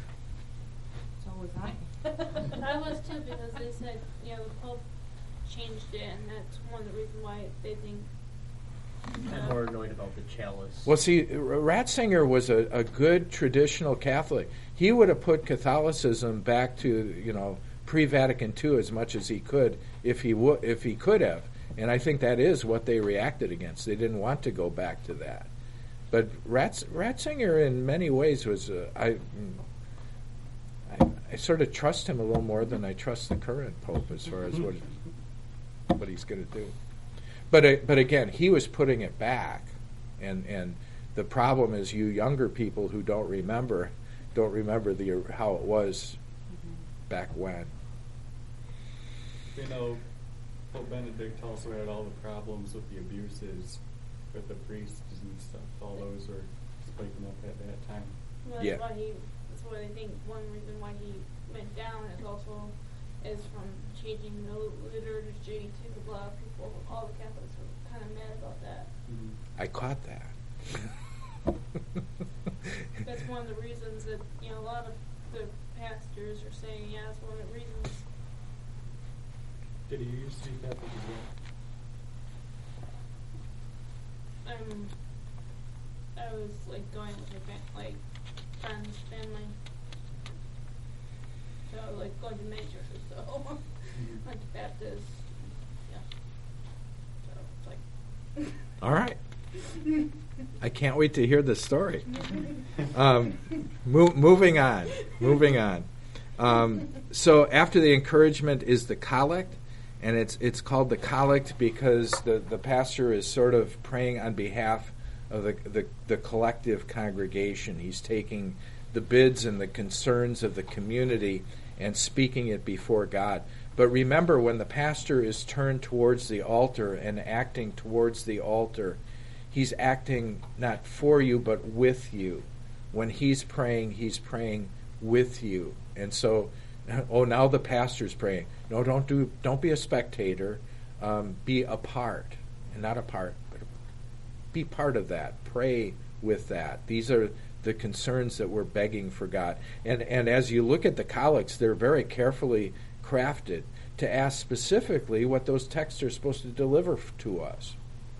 So was I. I was too, because they said, you know, the Pope changed it, and that's one of the reasons why they think. I'm more annoyed about the chalice. Well, see, Ratzinger was a, a good traditional Catholic. He would have put Catholicism back to, you know, pre-Vatican Two as much as he could if he would, if he could have. And I think that is what they reacted against. They didn't want to go back to that. But Ratz, Ratzinger, in many ways, was uh, I, I I sort of trust him a little more than I trust the current pope as far as what what he's going to do. But uh, but again, he was putting it back, and and the problem is you younger people who don't remember don't remember the how it was back when. You know, Pope Benedict also had all the problems with the abuses with the priests and stuff. All those were spiking up at that time. Well, that's Yeah. why he. That's why I think one reason why he went down is also is from changing the liturgy to a lot of people. All the Catholics were kind of mad about that. Mm-hmm. I caught that. That's one of the reasons that you know a lot of the pastors are saying yeah, that's one of the reasons. Did he used to be Catholic as well? Um, I was like going with my fa- like friends, family. So like going to many churches, so went to Baptist, yeah. So it's like. All right. I can't wait to hear the story. Um, mo- moving on. Moving on. Um, so after the encouragement is the collect, and it's it's called the collect because the, the pastor is sort of praying on behalf of the, the the collective congregation. He's taking the bids and the concerns of the community and speaking it before God. But remember, when the pastor is turned towards the altar and acting towards the altar, he's acting not for you, but with you. When he's praying, he's praying with you. And so, oh, now the pastor's praying. No, don't do. Don't be a spectator. Um, be a part, and not a part, but be part of that. Pray with that. These are the concerns that we're begging for God. And and as you look at the collects, they're very carefully crafted to ask specifically what those texts are supposed to deliver f- to us.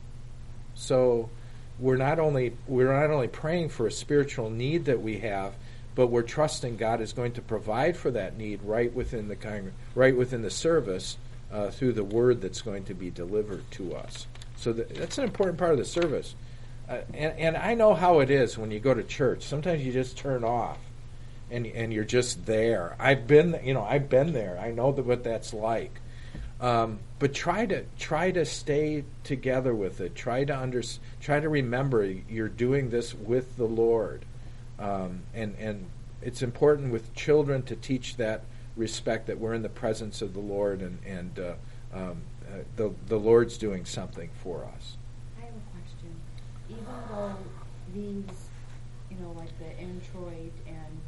So we're not only we're not only praying for a spiritual need that we have, but we're trusting God is going to provide for that need right within the con- right within the service uh, through the word that's going to be delivered to us. So that, that's an important part of the service. Uh, and, and I know how it is when you go to church. Sometimes you just turn off, and and you're just there. I've been, you know, I've been there. I know that what that's like. Um, but try to try to stay together with it. Try to under, try to remember you're doing this with the Lord, um, and and it's important with children to teach that respect that we're in the presence of the Lord, and and uh, um, uh, the the Lord's doing something for us. I have a question. Even though these, you know, like the introit and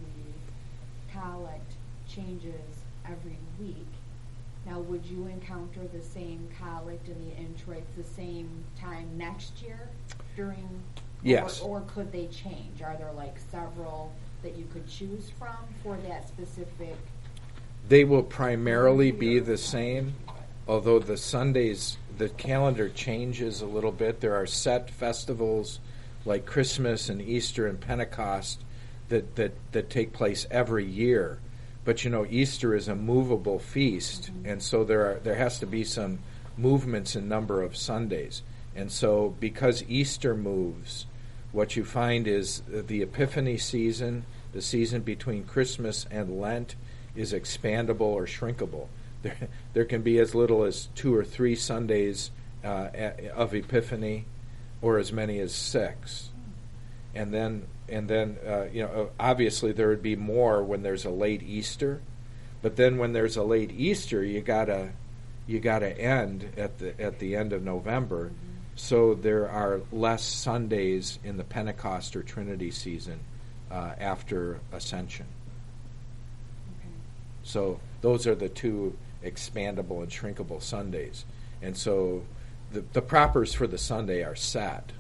the collect changes every week, now would you encounter the same collect and the introit the same time next year during? Yes. Or, or could they change? Are there like several that you could choose from for that specific? They will primarily be the same, although the Sundays, the calendar changes a little bit. There are set festivals like Christmas and Easter and Pentecost that, that, that take place every year. But, you know, Easter is a movable feast, mm-hmm. and so there are there has to be some movements in number of Sundays. And so because Easter moves, what you find is the Epiphany season, the season between Christmas and Lent, is expandable or shrinkable. There, there can be as little as two or three Sundays uh, of Epiphany, or as many as six. And then, and then, uh, you know, obviously there would be more when there's a late Easter, but then when there's a late Easter, you gotta, you gotta end at the at the end of November. Mm-hmm. So there are less Sundays in the Pentecost or Trinity season uh, after Ascension. Okay. So those are the two expandable and shrinkable Sundays. And so the, the propers for the Sunday are set.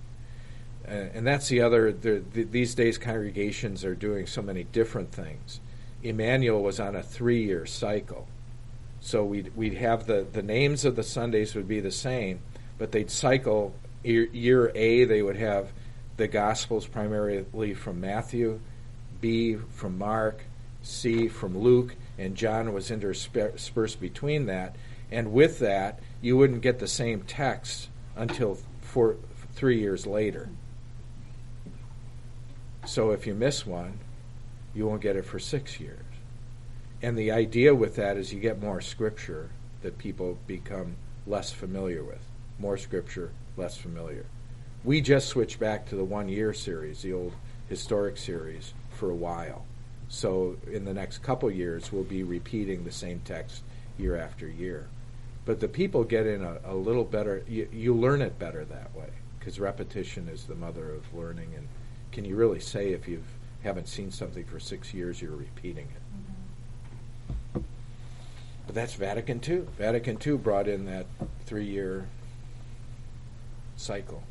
Uh, and that's the other, the, the, these days congregations are doing so many different things. Emmanuel was on a three-year cycle. So we'd, we'd have the, the names of the Sundays would be the same, but they'd cycle. Year, year A, they would have the Gospels primarily from Matthew, B from Mark, C from Luke, and John was interspersed between that. And with that, you wouldn't get the same text until four, three years later. So if you miss one, you won't get it for six years. And the idea with that is you get more scripture that people become less familiar with. More scripture, less familiar. We just switched back to the one-year series, the old historic series, for a while. So in the next couple years, we'll be repeating the same text year after year. But the people get in a, a little better, you, you learn it better that way, because repetition is the mother of learning. And can you really say if you haven't seen something for six years, you're repeating it? Mm-hmm. But that's Vatican Two. Vatican Two brought in that three-year cycle.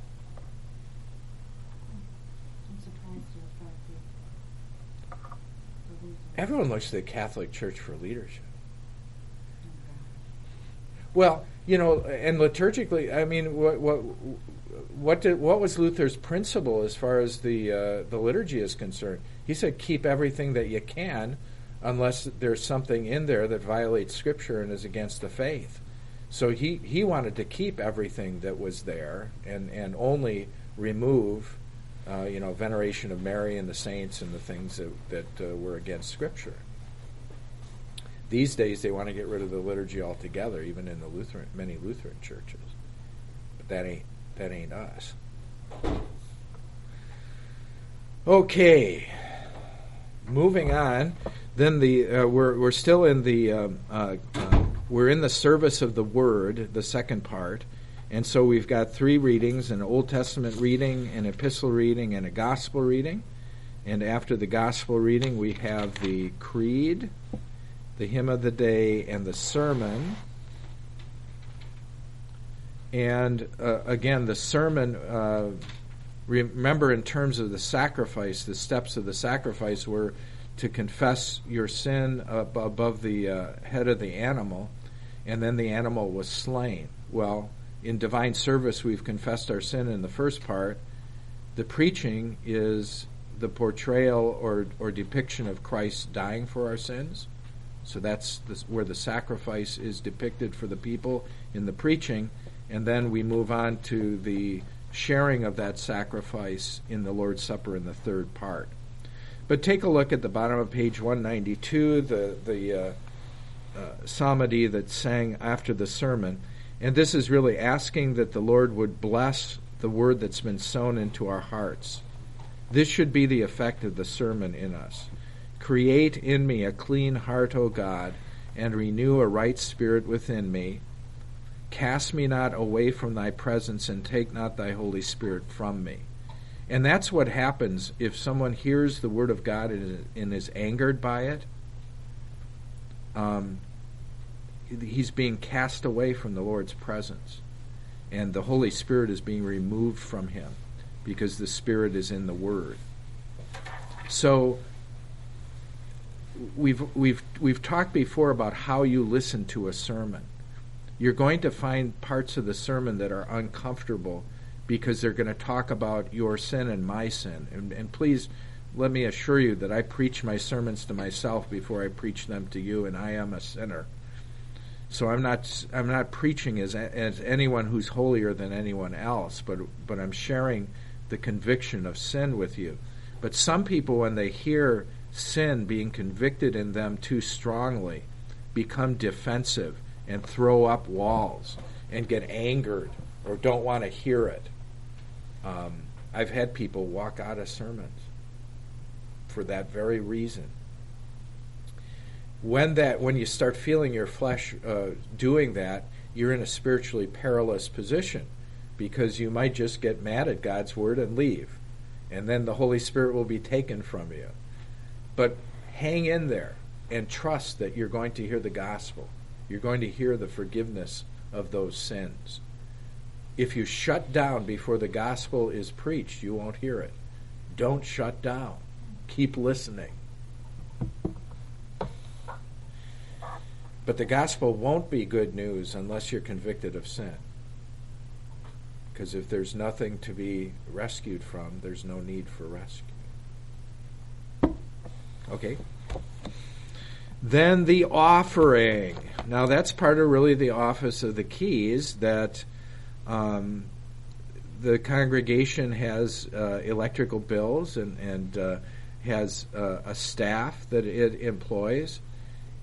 I'm surprised you're effective. Everyone looks to the Catholic Church for leadership. Well, you know, and liturgically, I mean, what what what did what was Luther's principle as far as the uh, the liturgy is concerned? He said, keep everything that you can, unless there's something in there that violates Scripture and is against the faith. So he, he wanted to keep everything that was there and, and only remove, uh, you know, veneration of Mary and the saints and the things that that uh, were against Scripture. These days, they want to get rid of the liturgy altogether, even in the Lutheran, many Lutheran churches. But that ain't that ain't us. Okay, moving on. Then the uh, we're we're still in the um, uh, uh, we're in the service of the Word, the second part, and so we've got three readings: an Old Testament reading, an epistle reading, and a gospel reading. And after the gospel reading, we have the creed, the hymn of the day, and the sermon. And uh, again, the sermon, uh, remember in terms of the sacrifice, the steps of the sacrifice were to confess your sin ab- above the uh, head of the animal, and then the animal was slain. Well, in divine service, we've confessed our sin in the first part. The preaching is the portrayal or, or depiction of Christ dying for our sins. So that's the, where the sacrifice is depicted for the people in the preaching. And then we move on to the sharing of that sacrifice in the Lord's Supper in the third part. But take a look at the bottom of page one ninety-two, the, the uh, uh, psalmody that's sang after the sermon. And this is really asking that the Lord would bless the word that's been sown into our hearts. This should be the effect of the sermon in us. Create in me a clean heart, O God, and renew a right spirit within me. Cast me not away from thy presence, and take not thy Holy Spirit from me. And that's what happens if someone hears the word of God and, and is angered by it. Um, he's being cast away from the Lord's presence, and the Holy Spirit is being removed from him because the Spirit is in the Word. So we've we've we've talked before about how you listen to a sermon. You're going to find parts of the sermon that are uncomfortable because they're going to talk about your sin and my sin. And, and please let me assure you that I preach my sermons to myself before I preach them to you, and I am a sinner. So I'm not I'm not preaching as as anyone who's holier than anyone else, but but I'm sharing the conviction of sin with you. But some people, when they hear sin being convicted in them too strongly, become defensive and throw up walls and get angered or don't want to hear it. Um, I've had people walk out of sermons for that very reason. When that, when you start feeling your flesh uh, doing that, you're in a spiritually perilous position, because you might just get mad at God's word and leave, and then the Holy Spirit will be taken from you. But hang in there and trust that you're going to hear the gospel. You're going to hear the forgiveness of those sins. If you shut down before the gospel is preached, you won't hear it. Don't shut down. Keep listening. But the gospel won't be good news unless you're convicted of sin. Because if there's nothing to be rescued from, there's no need for rescue. Okay. Then the offering. Now that's part of really the office of the keys, that um, the congregation has uh, electrical bills and, and uh, has uh, a staff that it employs.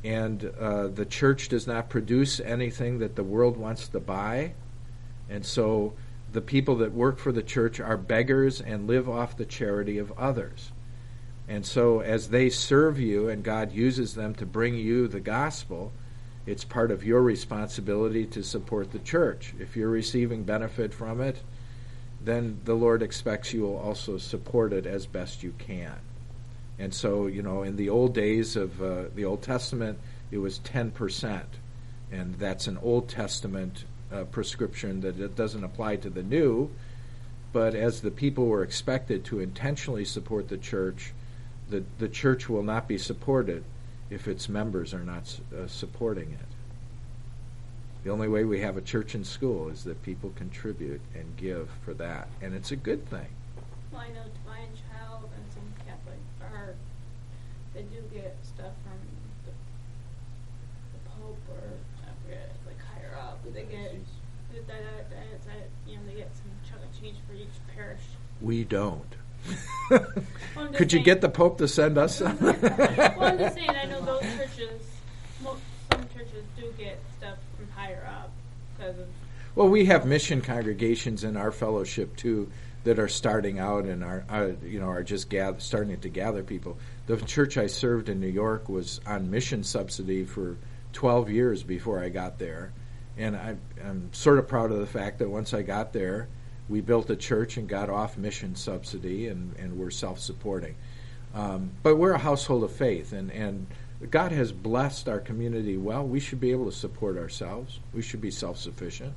and uh, the church does not produce anything that the world wants to buy. And so the people that work for the church are beggars and live off the charity of others. And so as they serve you and God uses them to bring you the gospel, it's part of your responsibility to support the church. If you're receiving benefit from it, then the Lord expects you will also support it as best you can. And so, you know, in the old days of uh, the Old Testament, it was ten percent. And that's an Old Testament uh, prescription that it doesn't apply to the New. But as the people were expected to intentionally support the church, the, the church will not be supported if its members are not uh, supporting it. The only way we have a church and school is that people contribute and give for that. And it's a good thing. Well, I know Divine Child and some Catholic are, they do get stuff from the, the Pope or, I forget, like higher up. They get, that, that, that, that, you know, they get some chunk of change for each parish. We don't. Well, I'm just Could you saying- get the Pope to send us some? Well, I'm just saying, I know those churches, mo- some churches do get stuff from higher up because of. Well, we have mission congregations in our fellowship too that are starting out and are, are you know, are just gather, starting to gather people. The church I served in New York was on mission subsidy for twelve years before I got there, and I, I'm sort of proud of the fact that once I got there, we built a church and got off mission subsidy, and, and we're self-supporting. Um, but we're a household of faith, and, and God has blessed our community well. We should be able to support ourselves. We should be self-sufficient.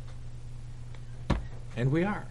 And we are.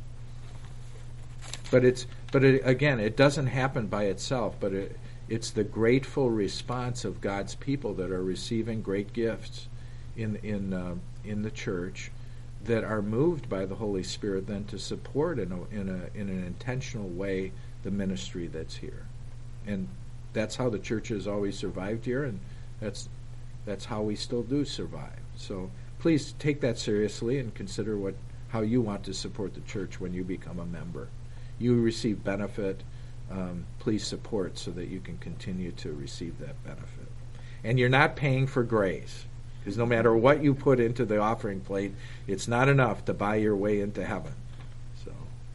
But it's but it, again, it doesn't happen by itself, but it, it's the grateful response of God's people that are receiving great gifts in in uh, in the church that are moved by the Holy Spirit then to support in a, in a in an intentional way the ministry that's here. And that's how the church has always survived here, and that's that's how we still do survive. So please take that seriously and consider what how you want to support the church when you become a member. You receive benefit, um, please support so that you can continue to receive that benefit. And you're not paying for grace, because no matter what you put into the offering plate, it's not enough to buy your way into heaven. So,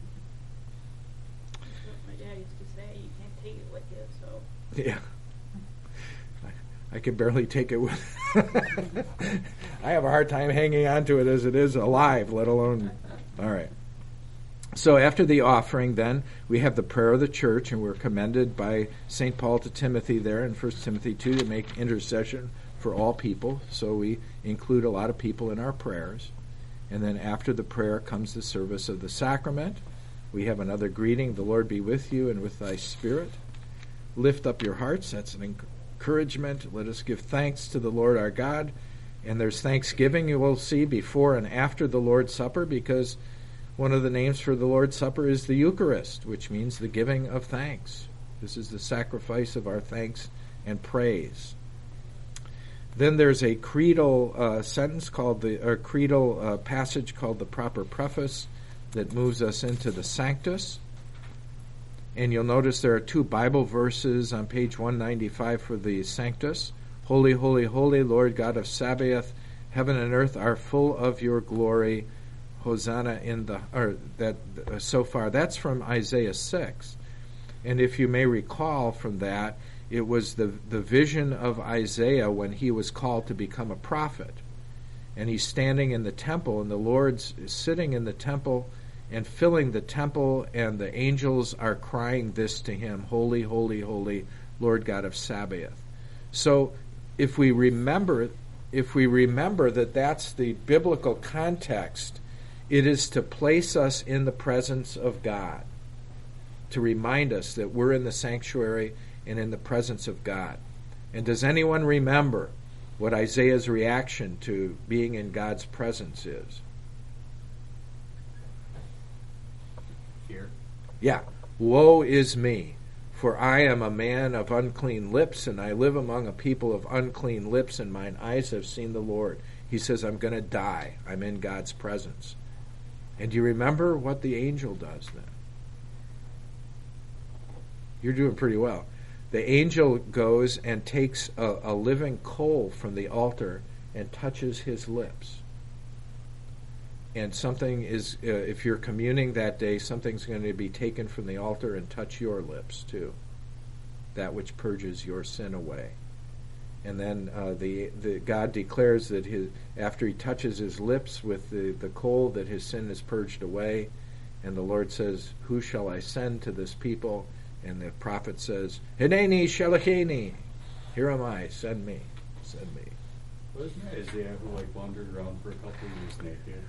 My dad used to say, you can't take it with you, so. yeah. I, I can barely take it with I have a hard time hanging on to it as it is alive, let alone. All right. So after the offering, then, we have the prayer of the church, and we're commended by Saint Paul to Timothy there in First Timothy two to make intercession for all people. So we include a lot of people in our prayers. And then after the prayer comes the service of the sacrament. We have another greeting, the Lord be with you and with thy spirit. Lift up your hearts. That's an encouragement. Let us give thanks to the Lord our God. And there's thanksgiving you will see before and after the Lord's Supper, because one of the names for the Lord's Supper is the Eucharist, which means the giving of thanks. This is the sacrifice of our thanks and praise. Then there's a creedal uh, sentence called the, or creedal uh, passage called the proper preface that moves us into the Sanctus. And you'll notice there are two Bible verses on page one ninety-five for the Sanctus. Holy, holy, holy, Lord God of Sabaoth, heaven and earth are full of your glory. Hosanna in the, or that, uh, so far, that's from Isaiah six. And if you may recall from that, it was the, the vision of Isaiah when he was called to become a prophet. And he's standing in the temple, and the Lord's sitting in the temple and filling the temple, and the angels are crying this to him, Holy, holy, holy, Lord God of Sabaoth. So if we remember, if we remember that that's the biblical context, it is to place us in the presence of God, to remind us that we're in the sanctuary and in the presence of God. And does anyone remember what Isaiah's reaction to being in God's presence is? Fear. Yeah. Woe is me, for I am a man of unclean lips, and I live among a people of unclean lips, and mine eyes have seen the Lord. He says, I'm going to die. I'm in God's presence. And do you remember what the angel does then? You're doing pretty well. the angel goes and takes a, a living coal from the altar and touches his lips. And something is, uh, if you're communing that day, something's going to be taken from the altar and touch your lips too. That which purges your sin away. And then uh, the, the God declares that his, after he touches his lips with the, the coal, that his sin is purged away. And the Lord says, who shall I send to this people? And the prophet says, Hineni shalacheni. Here am I, send me, send me. Wasn't that Isaiah who like wandered around for a couple of years naked?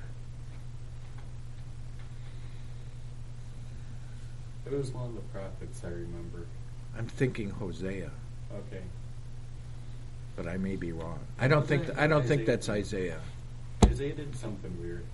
It was one of the prophets, I remember. I'm thinking Hosea, Okay. but I may be wrong. I don't think th- I don't think that's Isaiah. Isaiah did something weird.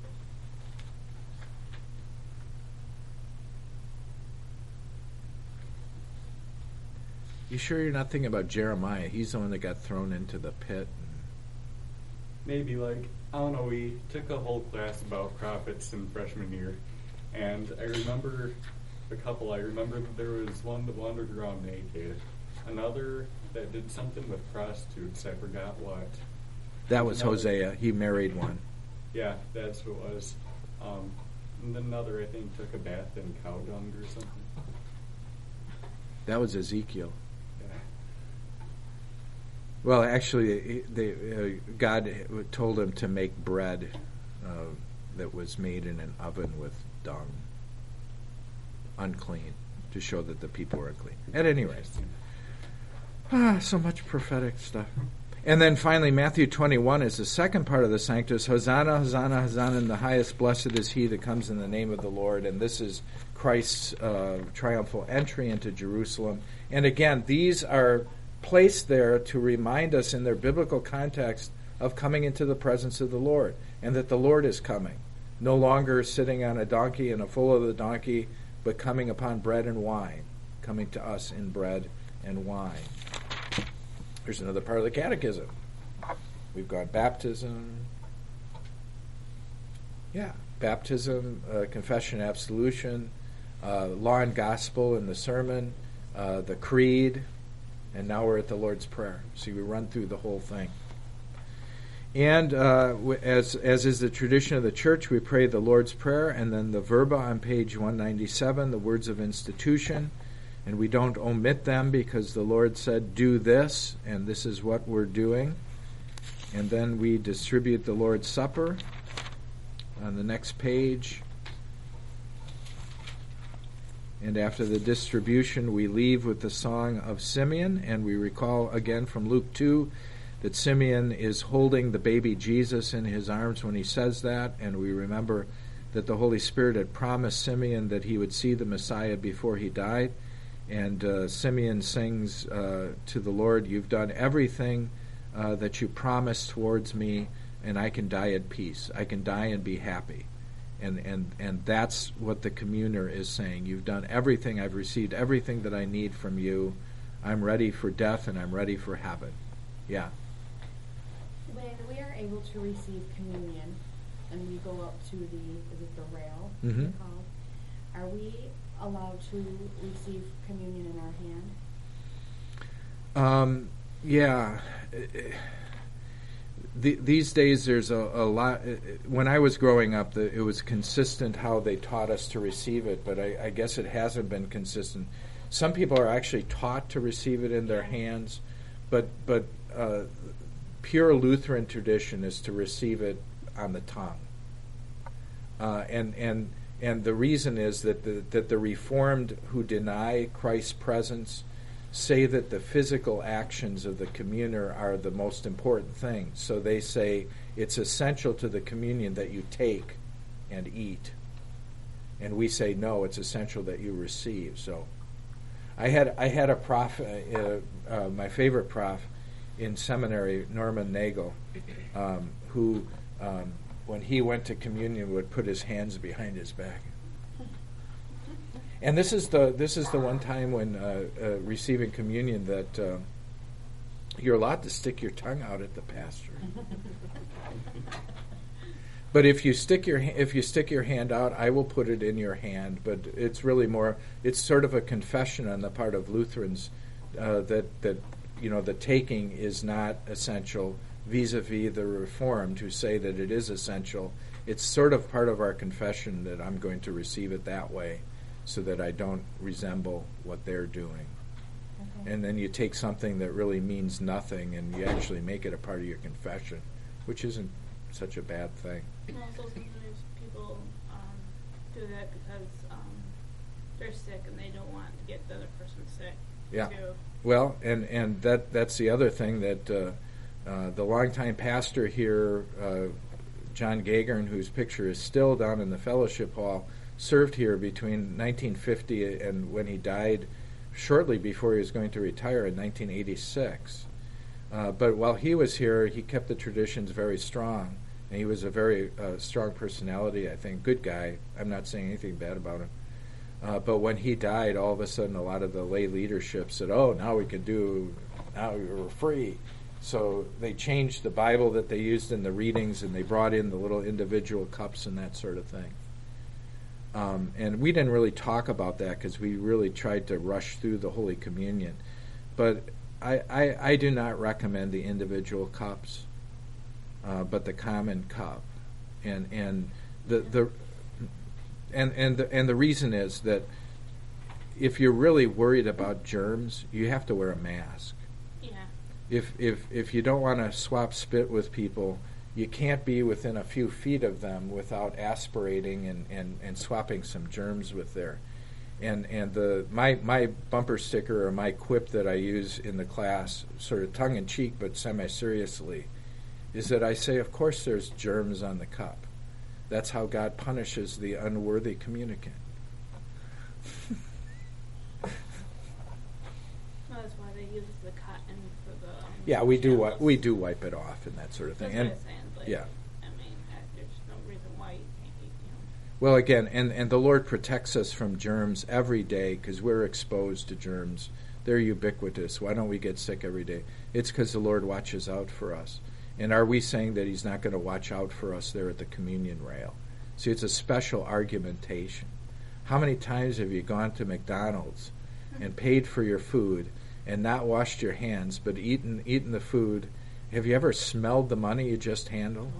You sure you're not thinking about Jeremiah? He's the one that got thrown into the pit. Maybe like, I don't know, we took a whole class about prophets in freshman year, and I remember a couple. I remember that there was one that wandered around naked, another that did something with prostitutes. I forgot what. That was Another- Hosea. He married one. Yeah, that's who it was. Um, and then another, I think, took a bath in cow dung or something. That was Ezekiel. Yeah. Well, actually, he- they, uh, God told him to make bread uh, that was made in an oven with dung, unclean, to show that the people were unclean. At any rate, ah, so much prophetic stuff. And then finally, Matthew twenty-one is the second part of the Sanctus. Hosanna, Hosanna, Hosanna in the highest. Blessed is he that comes in the name of the Lord. And this is Christ's uh, triumphal entry into Jerusalem. And again, these are placed there to remind us in their biblical context of coming into the presence of the Lord, and that the Lord is coming. No longer sitting on a donkey and a foal of the donkey, but coming upon bread and wine, coming to us in bread and wine. Here's another part of the catechism. We've got baptism. Yeah, baptism, uh, confession, absolution, uh, law and gospel in the sermon, uh, the creed, and now we're at the Lord's Prayer. See, we run through the whole thing. And uh, as as is the tradition of the church, we pray the Lord's Prayer, and then the verba on page one ninety-seven, the words of institution. And we don't omit them because the Lord said, do this, and this is what we're doing. And then we distribute the Lord's Supper on the next page. And after the distribution, we leave with the song of Simeon, and we recall again from Luke two that Simeon is holding the baby Jesus in his arms when he says that, and we remember that the Holy Spirit had promised Simeon that he would see the Messiah before he died. And uh, Simeon sings uh, to the Lord, you've done everything uh, that you promised towards me, and I can die at peace. I can die and be happy. And, and, and that's what the communer is saying. You've done everything. I've received everything that I need from you. I'm ready for death, and I'm ready for heaven. Yeah. When we are able to receive communion and we go up to the, is it the rail, Mhm. it's called, are we allowed to receive communion in our hand? Um, yeah. The, these days there's a, a lot. When I was growing up, the, it was consistent how they taught us to receive it, but I, I guess it hasn't been consistent. Some people are actually taught to receive it in their hands, but but uh, pure Lutheran tradition is to receive it on the tongue. Uh, and and and the reason is that the, that the Reformed who deny Christ's presence say that the physical actions of the communer are the most important thing. So they say it's essential to the communion that you take and eat. And we say, no, it's essential that you receive. So I had I had a prof, uh, uh, my favorite prof in seminary, Norman Nagel, um, who, um, when he went to communion, would put his hands behind his back. And this is the this is the one time when uh, uh, receiving communion that uh, you're allowed to stick your tongue out at the pastor. But if you stick your if you stick your hand out, I will put it in your hand. But it's really more. It's sort of a confession on the part of Lutherans uh, that that you know the taking is not essential vis-a-vis the Reformed who say that it is essential. It's sort of part of our confession that I'm going to receive it that way, so that I don't resemble what they're doing. Okay. And then you take something that really means nothing and you actually make it a part of your confession, which isn't such a bad thing. And also sometimes people um, do that because um, they're sick and they don't want to get the other person sick. Yeah. Too. Well, and, and that that's the other thing that uh, uh, the longtime pastor here, uh, John Gagern, whose picture is still down in the fellowship hall, served here between nineteen fifty and when he died shortly before he was going to retire in nineteen eighty-six. Uh, but while he was here, he kept the traditions very strong. And he was a very uh, strong personality, I think, good guy. I'm not saying anything bad about him. Uh, but when he died, all of a sudden a lot of the lay leadership said, oh, now we can do, now we're free. So they changed the Bible that they used in the readings, and they brought in the little individual cups and that sort of thing. Um, and we didn't really talk about that because we really tried to rush through the Holy Communion. But I, I, I do not recommend the individual cups, uh, but the common cup. And and the the and and the, and the reason is that if you're really worried about germs, you have to wear a mask. Yeah. If if if you don't want to swap spit with people, you can't be within a few feet of them without aspirating and, and, and swapping some germs with there. And and the my my bumper sticker or my quip that I use in the class, sort of tongue in cheek but semi seriously, is that I say, of course there's germs on the cup. That's how God punishes the unworthy communicant. Well, that's why they use the cotton for the. Um, Yeah, we do channels. wi- we do wipe it off and that sort of thing. That's And what I'm saying. Like, yeah. I mean, uh, there's no reason why you can't eat, you know. well, again, and, and the Lord protects us from germs every day because we're exposed to germs. They're ubiquitous. Why don't we get sick every day? It's because the Lord watches out for us. And are we saying that he's not going to watch out for us there at the communion rail? See, it's a special argumentation. How many times have you gone to McDonald's and paid for your food and not washed your hands but eaten eaten the food? Have you ever smelled the money you just handled?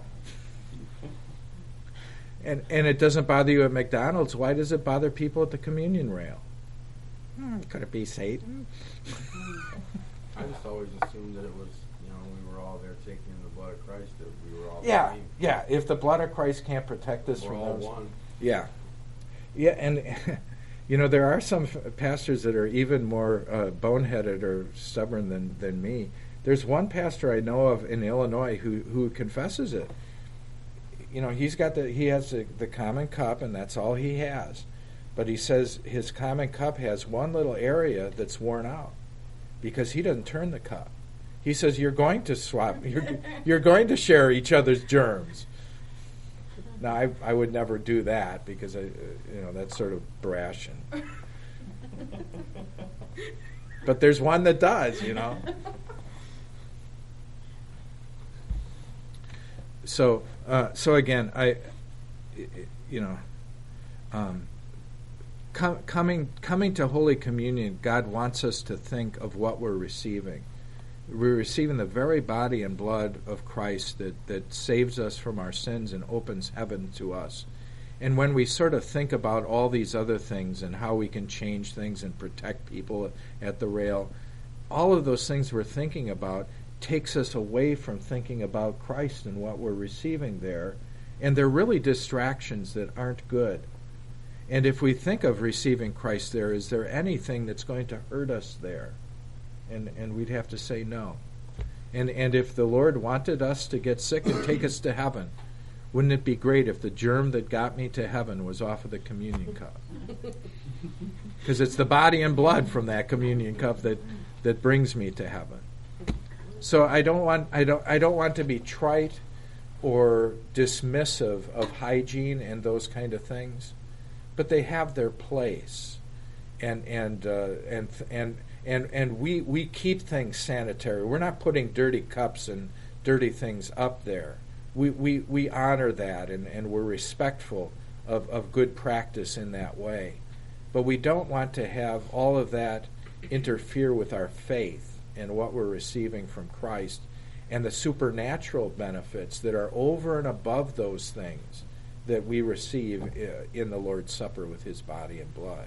And and it doesn't bother you at McDonald's. Why does it bother people at the communion rail? Hmm, could it be Satan? I just always assumed that it was, you know, we were all there taking in the blood of Christ, that we were all Yeah, the same. yeah. If the blood of Christ can't protect us We're from all those, one. yeah, yeah, and you know there are some f- pastors that are even more uh, boneheaded or stubborn than than me. There's one pastor I know of in Illinois who who confesses it. You know, he's got the he has the, the common cup, and that's all he has. But he says his common cup has one little area that's worn out because he doesn't turn the cup. He says you're going to swap, you're, you're going to share each other's germs. Now, I, I would never do that because I, uh, you know, that's sort of brash. And, but there's one that does, you know. So, uh, so again, I, you know, um, com- coming coming to Holy Communion, God wants us to think of what we're receiving. We're receiving the very body and blood of Christ that, that saves us from our sins and opens heaven to us. And when we sort of think about all these other things and how we can change things and protect people at the rail, all of those things we're thinking about takes us away from thinking about Christ and what we're receiving there. And they're really distractions that aren't good. And if we think of receiving Christ there, is there anything that's going to hurt us there? And and we'd have to say no. And and if the Lord wanted us to get sick and take us to heaven, wouldn't it be great if the germ that got me to heaven was off of the communion cup? Because it's the body and blood from that communion cup that, that brings me to heaven. So I don't want I don't I don't want to be trite or dismissive of hygiene and those kind of things, but they have their place, and and uh, and and and and we we keep things sanitary. We're not putting dirty cups and dirty things up there. We we, we honor that, and, and we're respectful of, of good practice in that way. But we don't want to have all of that interfere with our faith and what we're receiving from Christ and the supernatural benefits that are over and above those things that we receive in the Lord's Supper with his body and blood.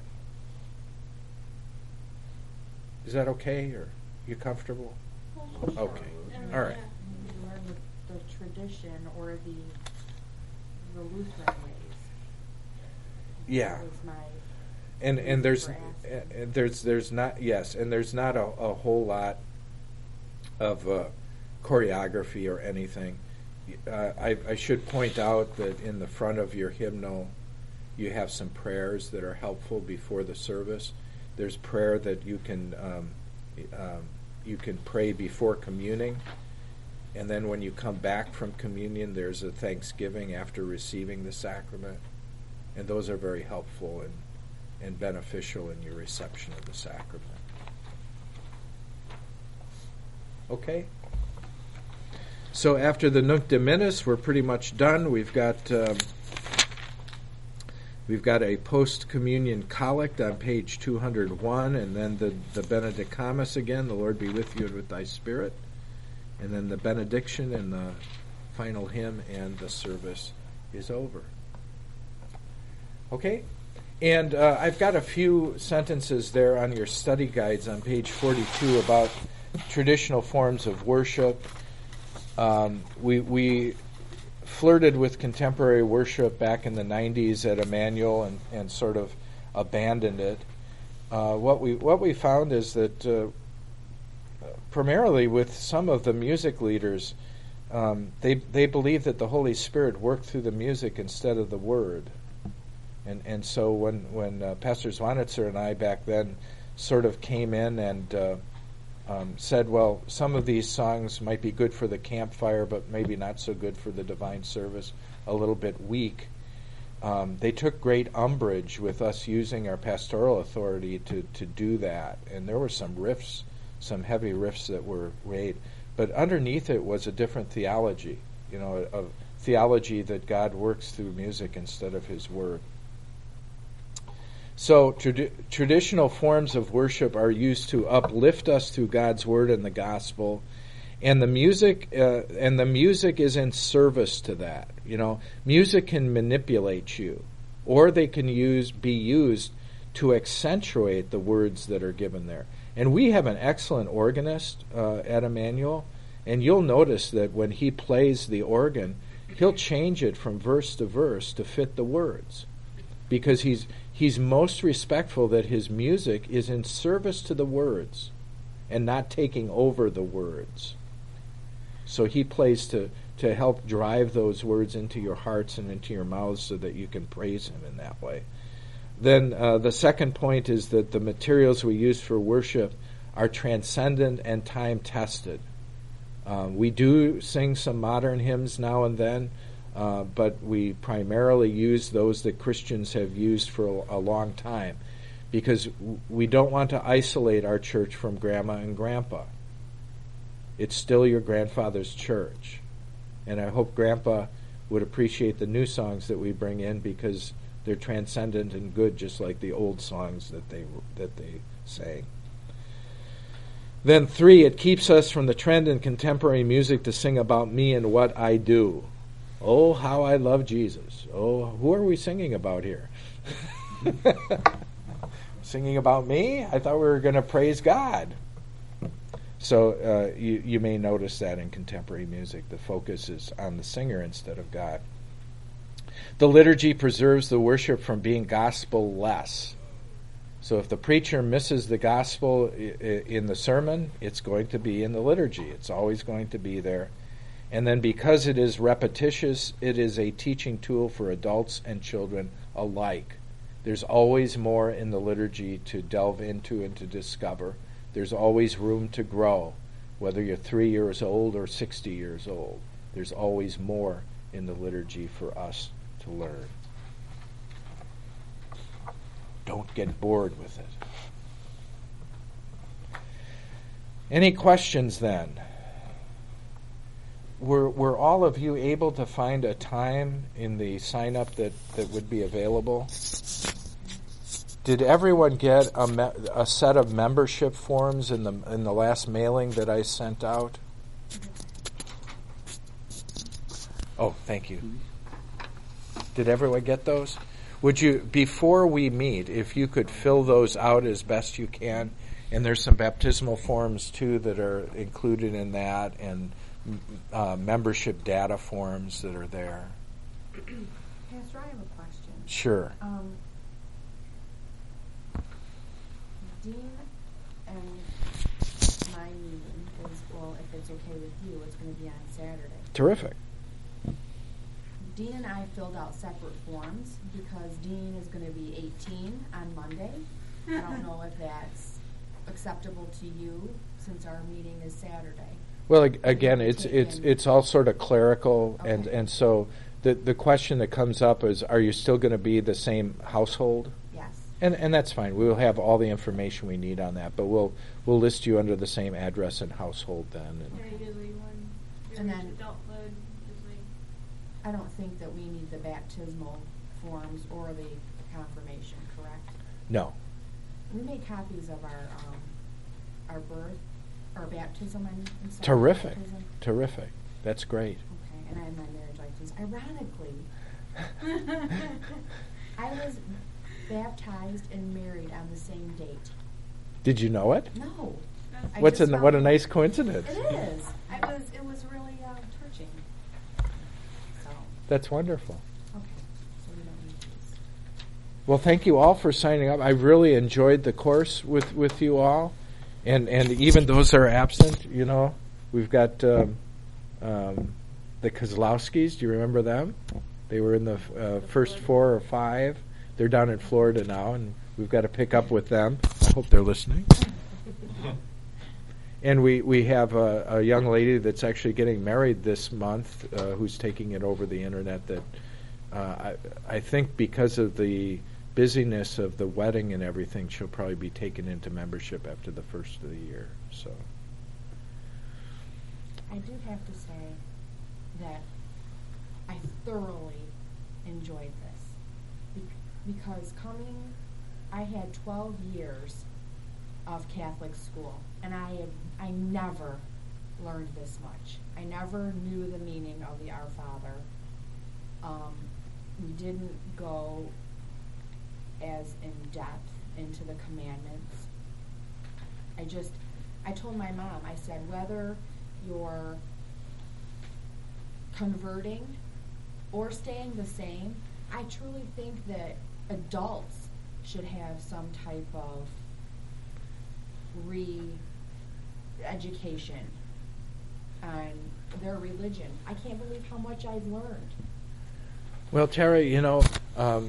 Is that okay, or you comfortable? Okay. All right. You learn the, the tradition or the the Lutheran ways. Yeah. That was my And and there's for asking. and there's there's not yes, and there's not a, a whole lot of uh, choreography or anything. Uh, I, I should point out that in the front of your hymnal, you have some prayers that are helpful before the service. There's prayer that you can um, um, you can pray before communing, and then when you come back from communion, there's a thanksgiving after receiving the sacrament, and those are very helpful and and beneficial in your reception of the sacrament. Okay? So after the Nunc Dimittis, we're pretty much done. We've got um, we've got a post-communion collect on page two hundred one, and then the, the Benedicamus again, the Lord be with you and with thy spirit, and then the benediction and the final hymn, and the service is over. Okay? And uh, I've got a few sentences there on your study guides on page forty-two about traditional forms of worship. Um, we we flirted with contemporary worship back in the nineties at Emmanuel and, and sort of abandoned it. Uh, what we what we found is that uh, primarily with some of the music leaders, um, they they believe that the Holy Spirit worked through the music instead of the word. And and so when when uh, Pastor Zwanitzer and I back then sort of came in and uh, um, said, well, some of these songs might be good for the campfire, but maybe not so good for the divine service, a little bit weak. Um, they took great umbrage with us using our pastoral authority to, to do that. And there were some riffs, some heavy riffs that were made. But underneath it was a different theology, you know, a, a theology that God works through music instead of his word. So trad- traditional forms of worship are used to uplift us through God's word and the gospel, and the music uh, and the music is in service to that. You know, music can manipulate you, or they can use be used to accentuate the words that are given there. And we have an excellent organist uh, at Emmanuel, and you'll notice that when he plays the organ, he'll change it from verse to verse to fit the words, because he's He's most respectful that his music is in service to the words and not taking over the words. So he plays to, to help drive those words into your hearts and into your mouths so that you can praise him in that way. Then uh, the second point is that the materials we use for worship are transcendent and time-tested. Um, we do sing some modern hymns now and then, Uh, but we primarily use those that Christians have used for a, a long time, because w- we don't want to isolate our church from Grandma and Grandpa. It's still your grandfather's church. And I hope Grandpa would appreciate the new songs that we bring in, because they're transcendent and good, just like the old songs that they that they sang. Then three, it keeps us from the trend in contemporary music to sing about me and what I do. Oh, how I love Jesus. Oh, who are we singing about here? Singing about me? I thought we were going to praise God. So uh, you, you may notice that in contemporary music, the focus is on the singer instead of God. The liturgy preserves the worship from being gospel-less. So if the preacher misses the gospel in the sermon, it's going to be in the liturgy. It's always going to be there. And then because it is repetitious, it is a teaching tool for adults and children alike. There's always more in the liturgy to delve into and to discover. There's always room to grow, whether you're three years old or sixty years old. There's always more in the liturgy for us to learn. Don't get bored with it. Any questions then? Were were all of you able to find a time in the sign-up that, that would be available? Did everyone get a, me- a set of membership forms in the in the last mailing that I sent out? Oh, thank you. Did everyone get those? Would you, before we meet, if you could fill those out as best you can, and there's some baptismal forms too that are included in that, and uh, membership data forms that are there. Pastor, I have a question. Sure. Um, Dean and my meeting is, well, if it's okay with you, it's going to be on Saturday. Terrific. Dean and I filled out separate forms because Dean is going to be eighteen on Monday. I don't know if that's acceptable to you since our meeting is Saturday. Well, ag- again, it's it's it's all sort of clerical, Okay. and, and so the the question that comes up is, are you still going to be the same household? Yes. And and that's fine. We will have all the information we need on that, but we'll we'll list you under the same address and household then. And Yeah, usually when you And reach then- adulthood, usually. I don't think that we need the baptismal forms or the confirmation, correct? no, We made copies of our um, our birth, our baptism and, and stuff. terrific, Baptism. terrific. That's great. Okay, and I have my marriage license. Ironically, I was baptized and married on the same date. Did you know it? No. I What's just a, what a found- nice coincidence. It is. I was. It was really uh, touching. So That's wonderful. okay, so we don't need these. Well, thank you all for signing up. I really enjoyed the course with, with you all, and and even those that are absent. You know, we've got um, um, the Kozlowskis. Do you remember them? They were in the uh, first four or five. They're down in Florida now, and we've got to pick up with them. I hope they're listening. And we, we have a, a young lady that's actually getting married this month, uh, who's taking it over the internet. That uh, I, I think because of the busyness of the wedding and everything, she'll probably be taken into membership after the first of the year. So I do have to say that I thoroughly enjoyed this Be- because coming, I had twelve years of Catholic school, and I have, I never learned this much. I never knew the meaning of the Our Father. Um, we didn't go as in depth into the commandments. I just, I told my mom, I said, whether you're converting or staying the same, I truly think that adults should have some type of re-education on their religion. I can't believe how much I've learned. well, Terry, you know, um,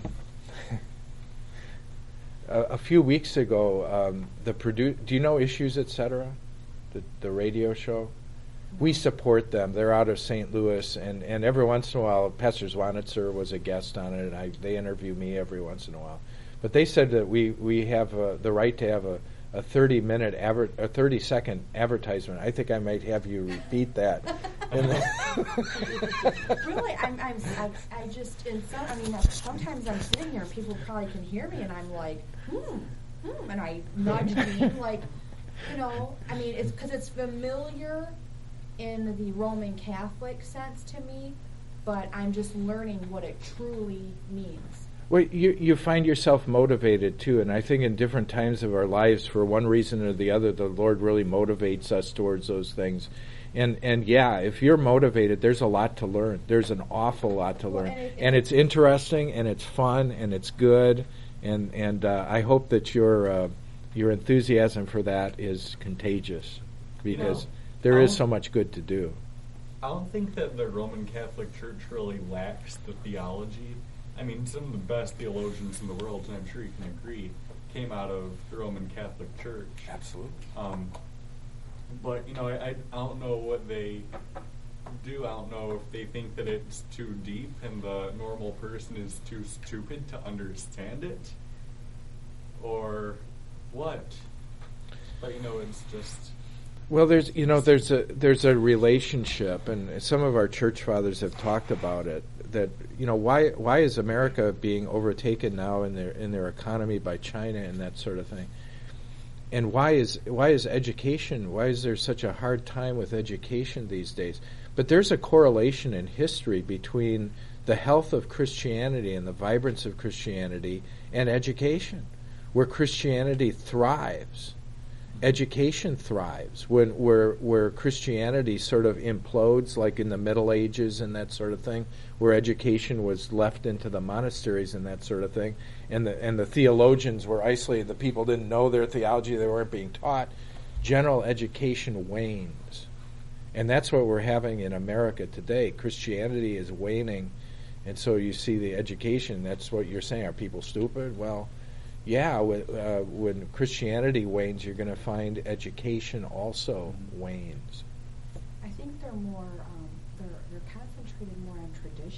a, a few weeks ago, um, the produ- do you know Issues et cetera, the the radio show? We support them. They're out of Saint Louis, and, and every once in a while, Pastor Zwanitzer was a guest on it, and I, they interview me every once in a while. But they said that we we have uh, the right to have a a thirty minute adver- a thirty second advertisement. I think I might have you repeat that. Really, I'm, I'm, I, I just, in some, I mean, sometimes I'm sitting here and people probably can hear me and I'm like, hmm, hmm, and I nudge Dean, like, you know, I mean, it's because it's familiar in the Roman Catholic sense to me, but I'm just learning what it truly means. Well, you you find yourself motivated too, and I think in different times of our lives, for one reason or the other, the Lord really motivates us towards those things. And and yeah, if you're motivated, there's a lot to learn. There's an awful lot to Well, learn, and it- and it's interesting, and it's fun, and it's good, and and uh, I hope that your uh, your enthusiasm for that is contagious, because You know, there is I'll- so much good to do. I don't think that the Roman Catholic Church really lacks the theology. I mean, some of the best theologians in the world, and I'm sure you can agree, came out of the Roman Catholic Church. Absolutely. Um, but, you know, I, I don't know what they do. I don't know if they think that it's too deep and the normal person is too stupid to understand it, or what. But, you know, it's just... Well, there's you know there's a there's a relationship, and some of our church fathers have talked about it. That you know why why is America being overtaken now in their in their economy by China and that sort of thing, and why is why is education why is there such a hard time with education these days? But there's a correlation in history between the health of Christianity and the vibrance of Christianity and education, where Christianity thrives. Education thrives when where where Christianity sort of implodes, like in the Middle Ages and that sort of thing, where education was left into the monasteries and that sort of thing, and the and the theologians were isolated. The people didn't know their theology; they weren't being taught. General education wanes, and that's what we're having in America today. Christianity is waning, and so you see the education. That's what you're saying. Are people stupid? Well. Yeah, uh, when Christianity wanes, you're going to find education also wanes. I think they're more, um, they're, they're concentrated more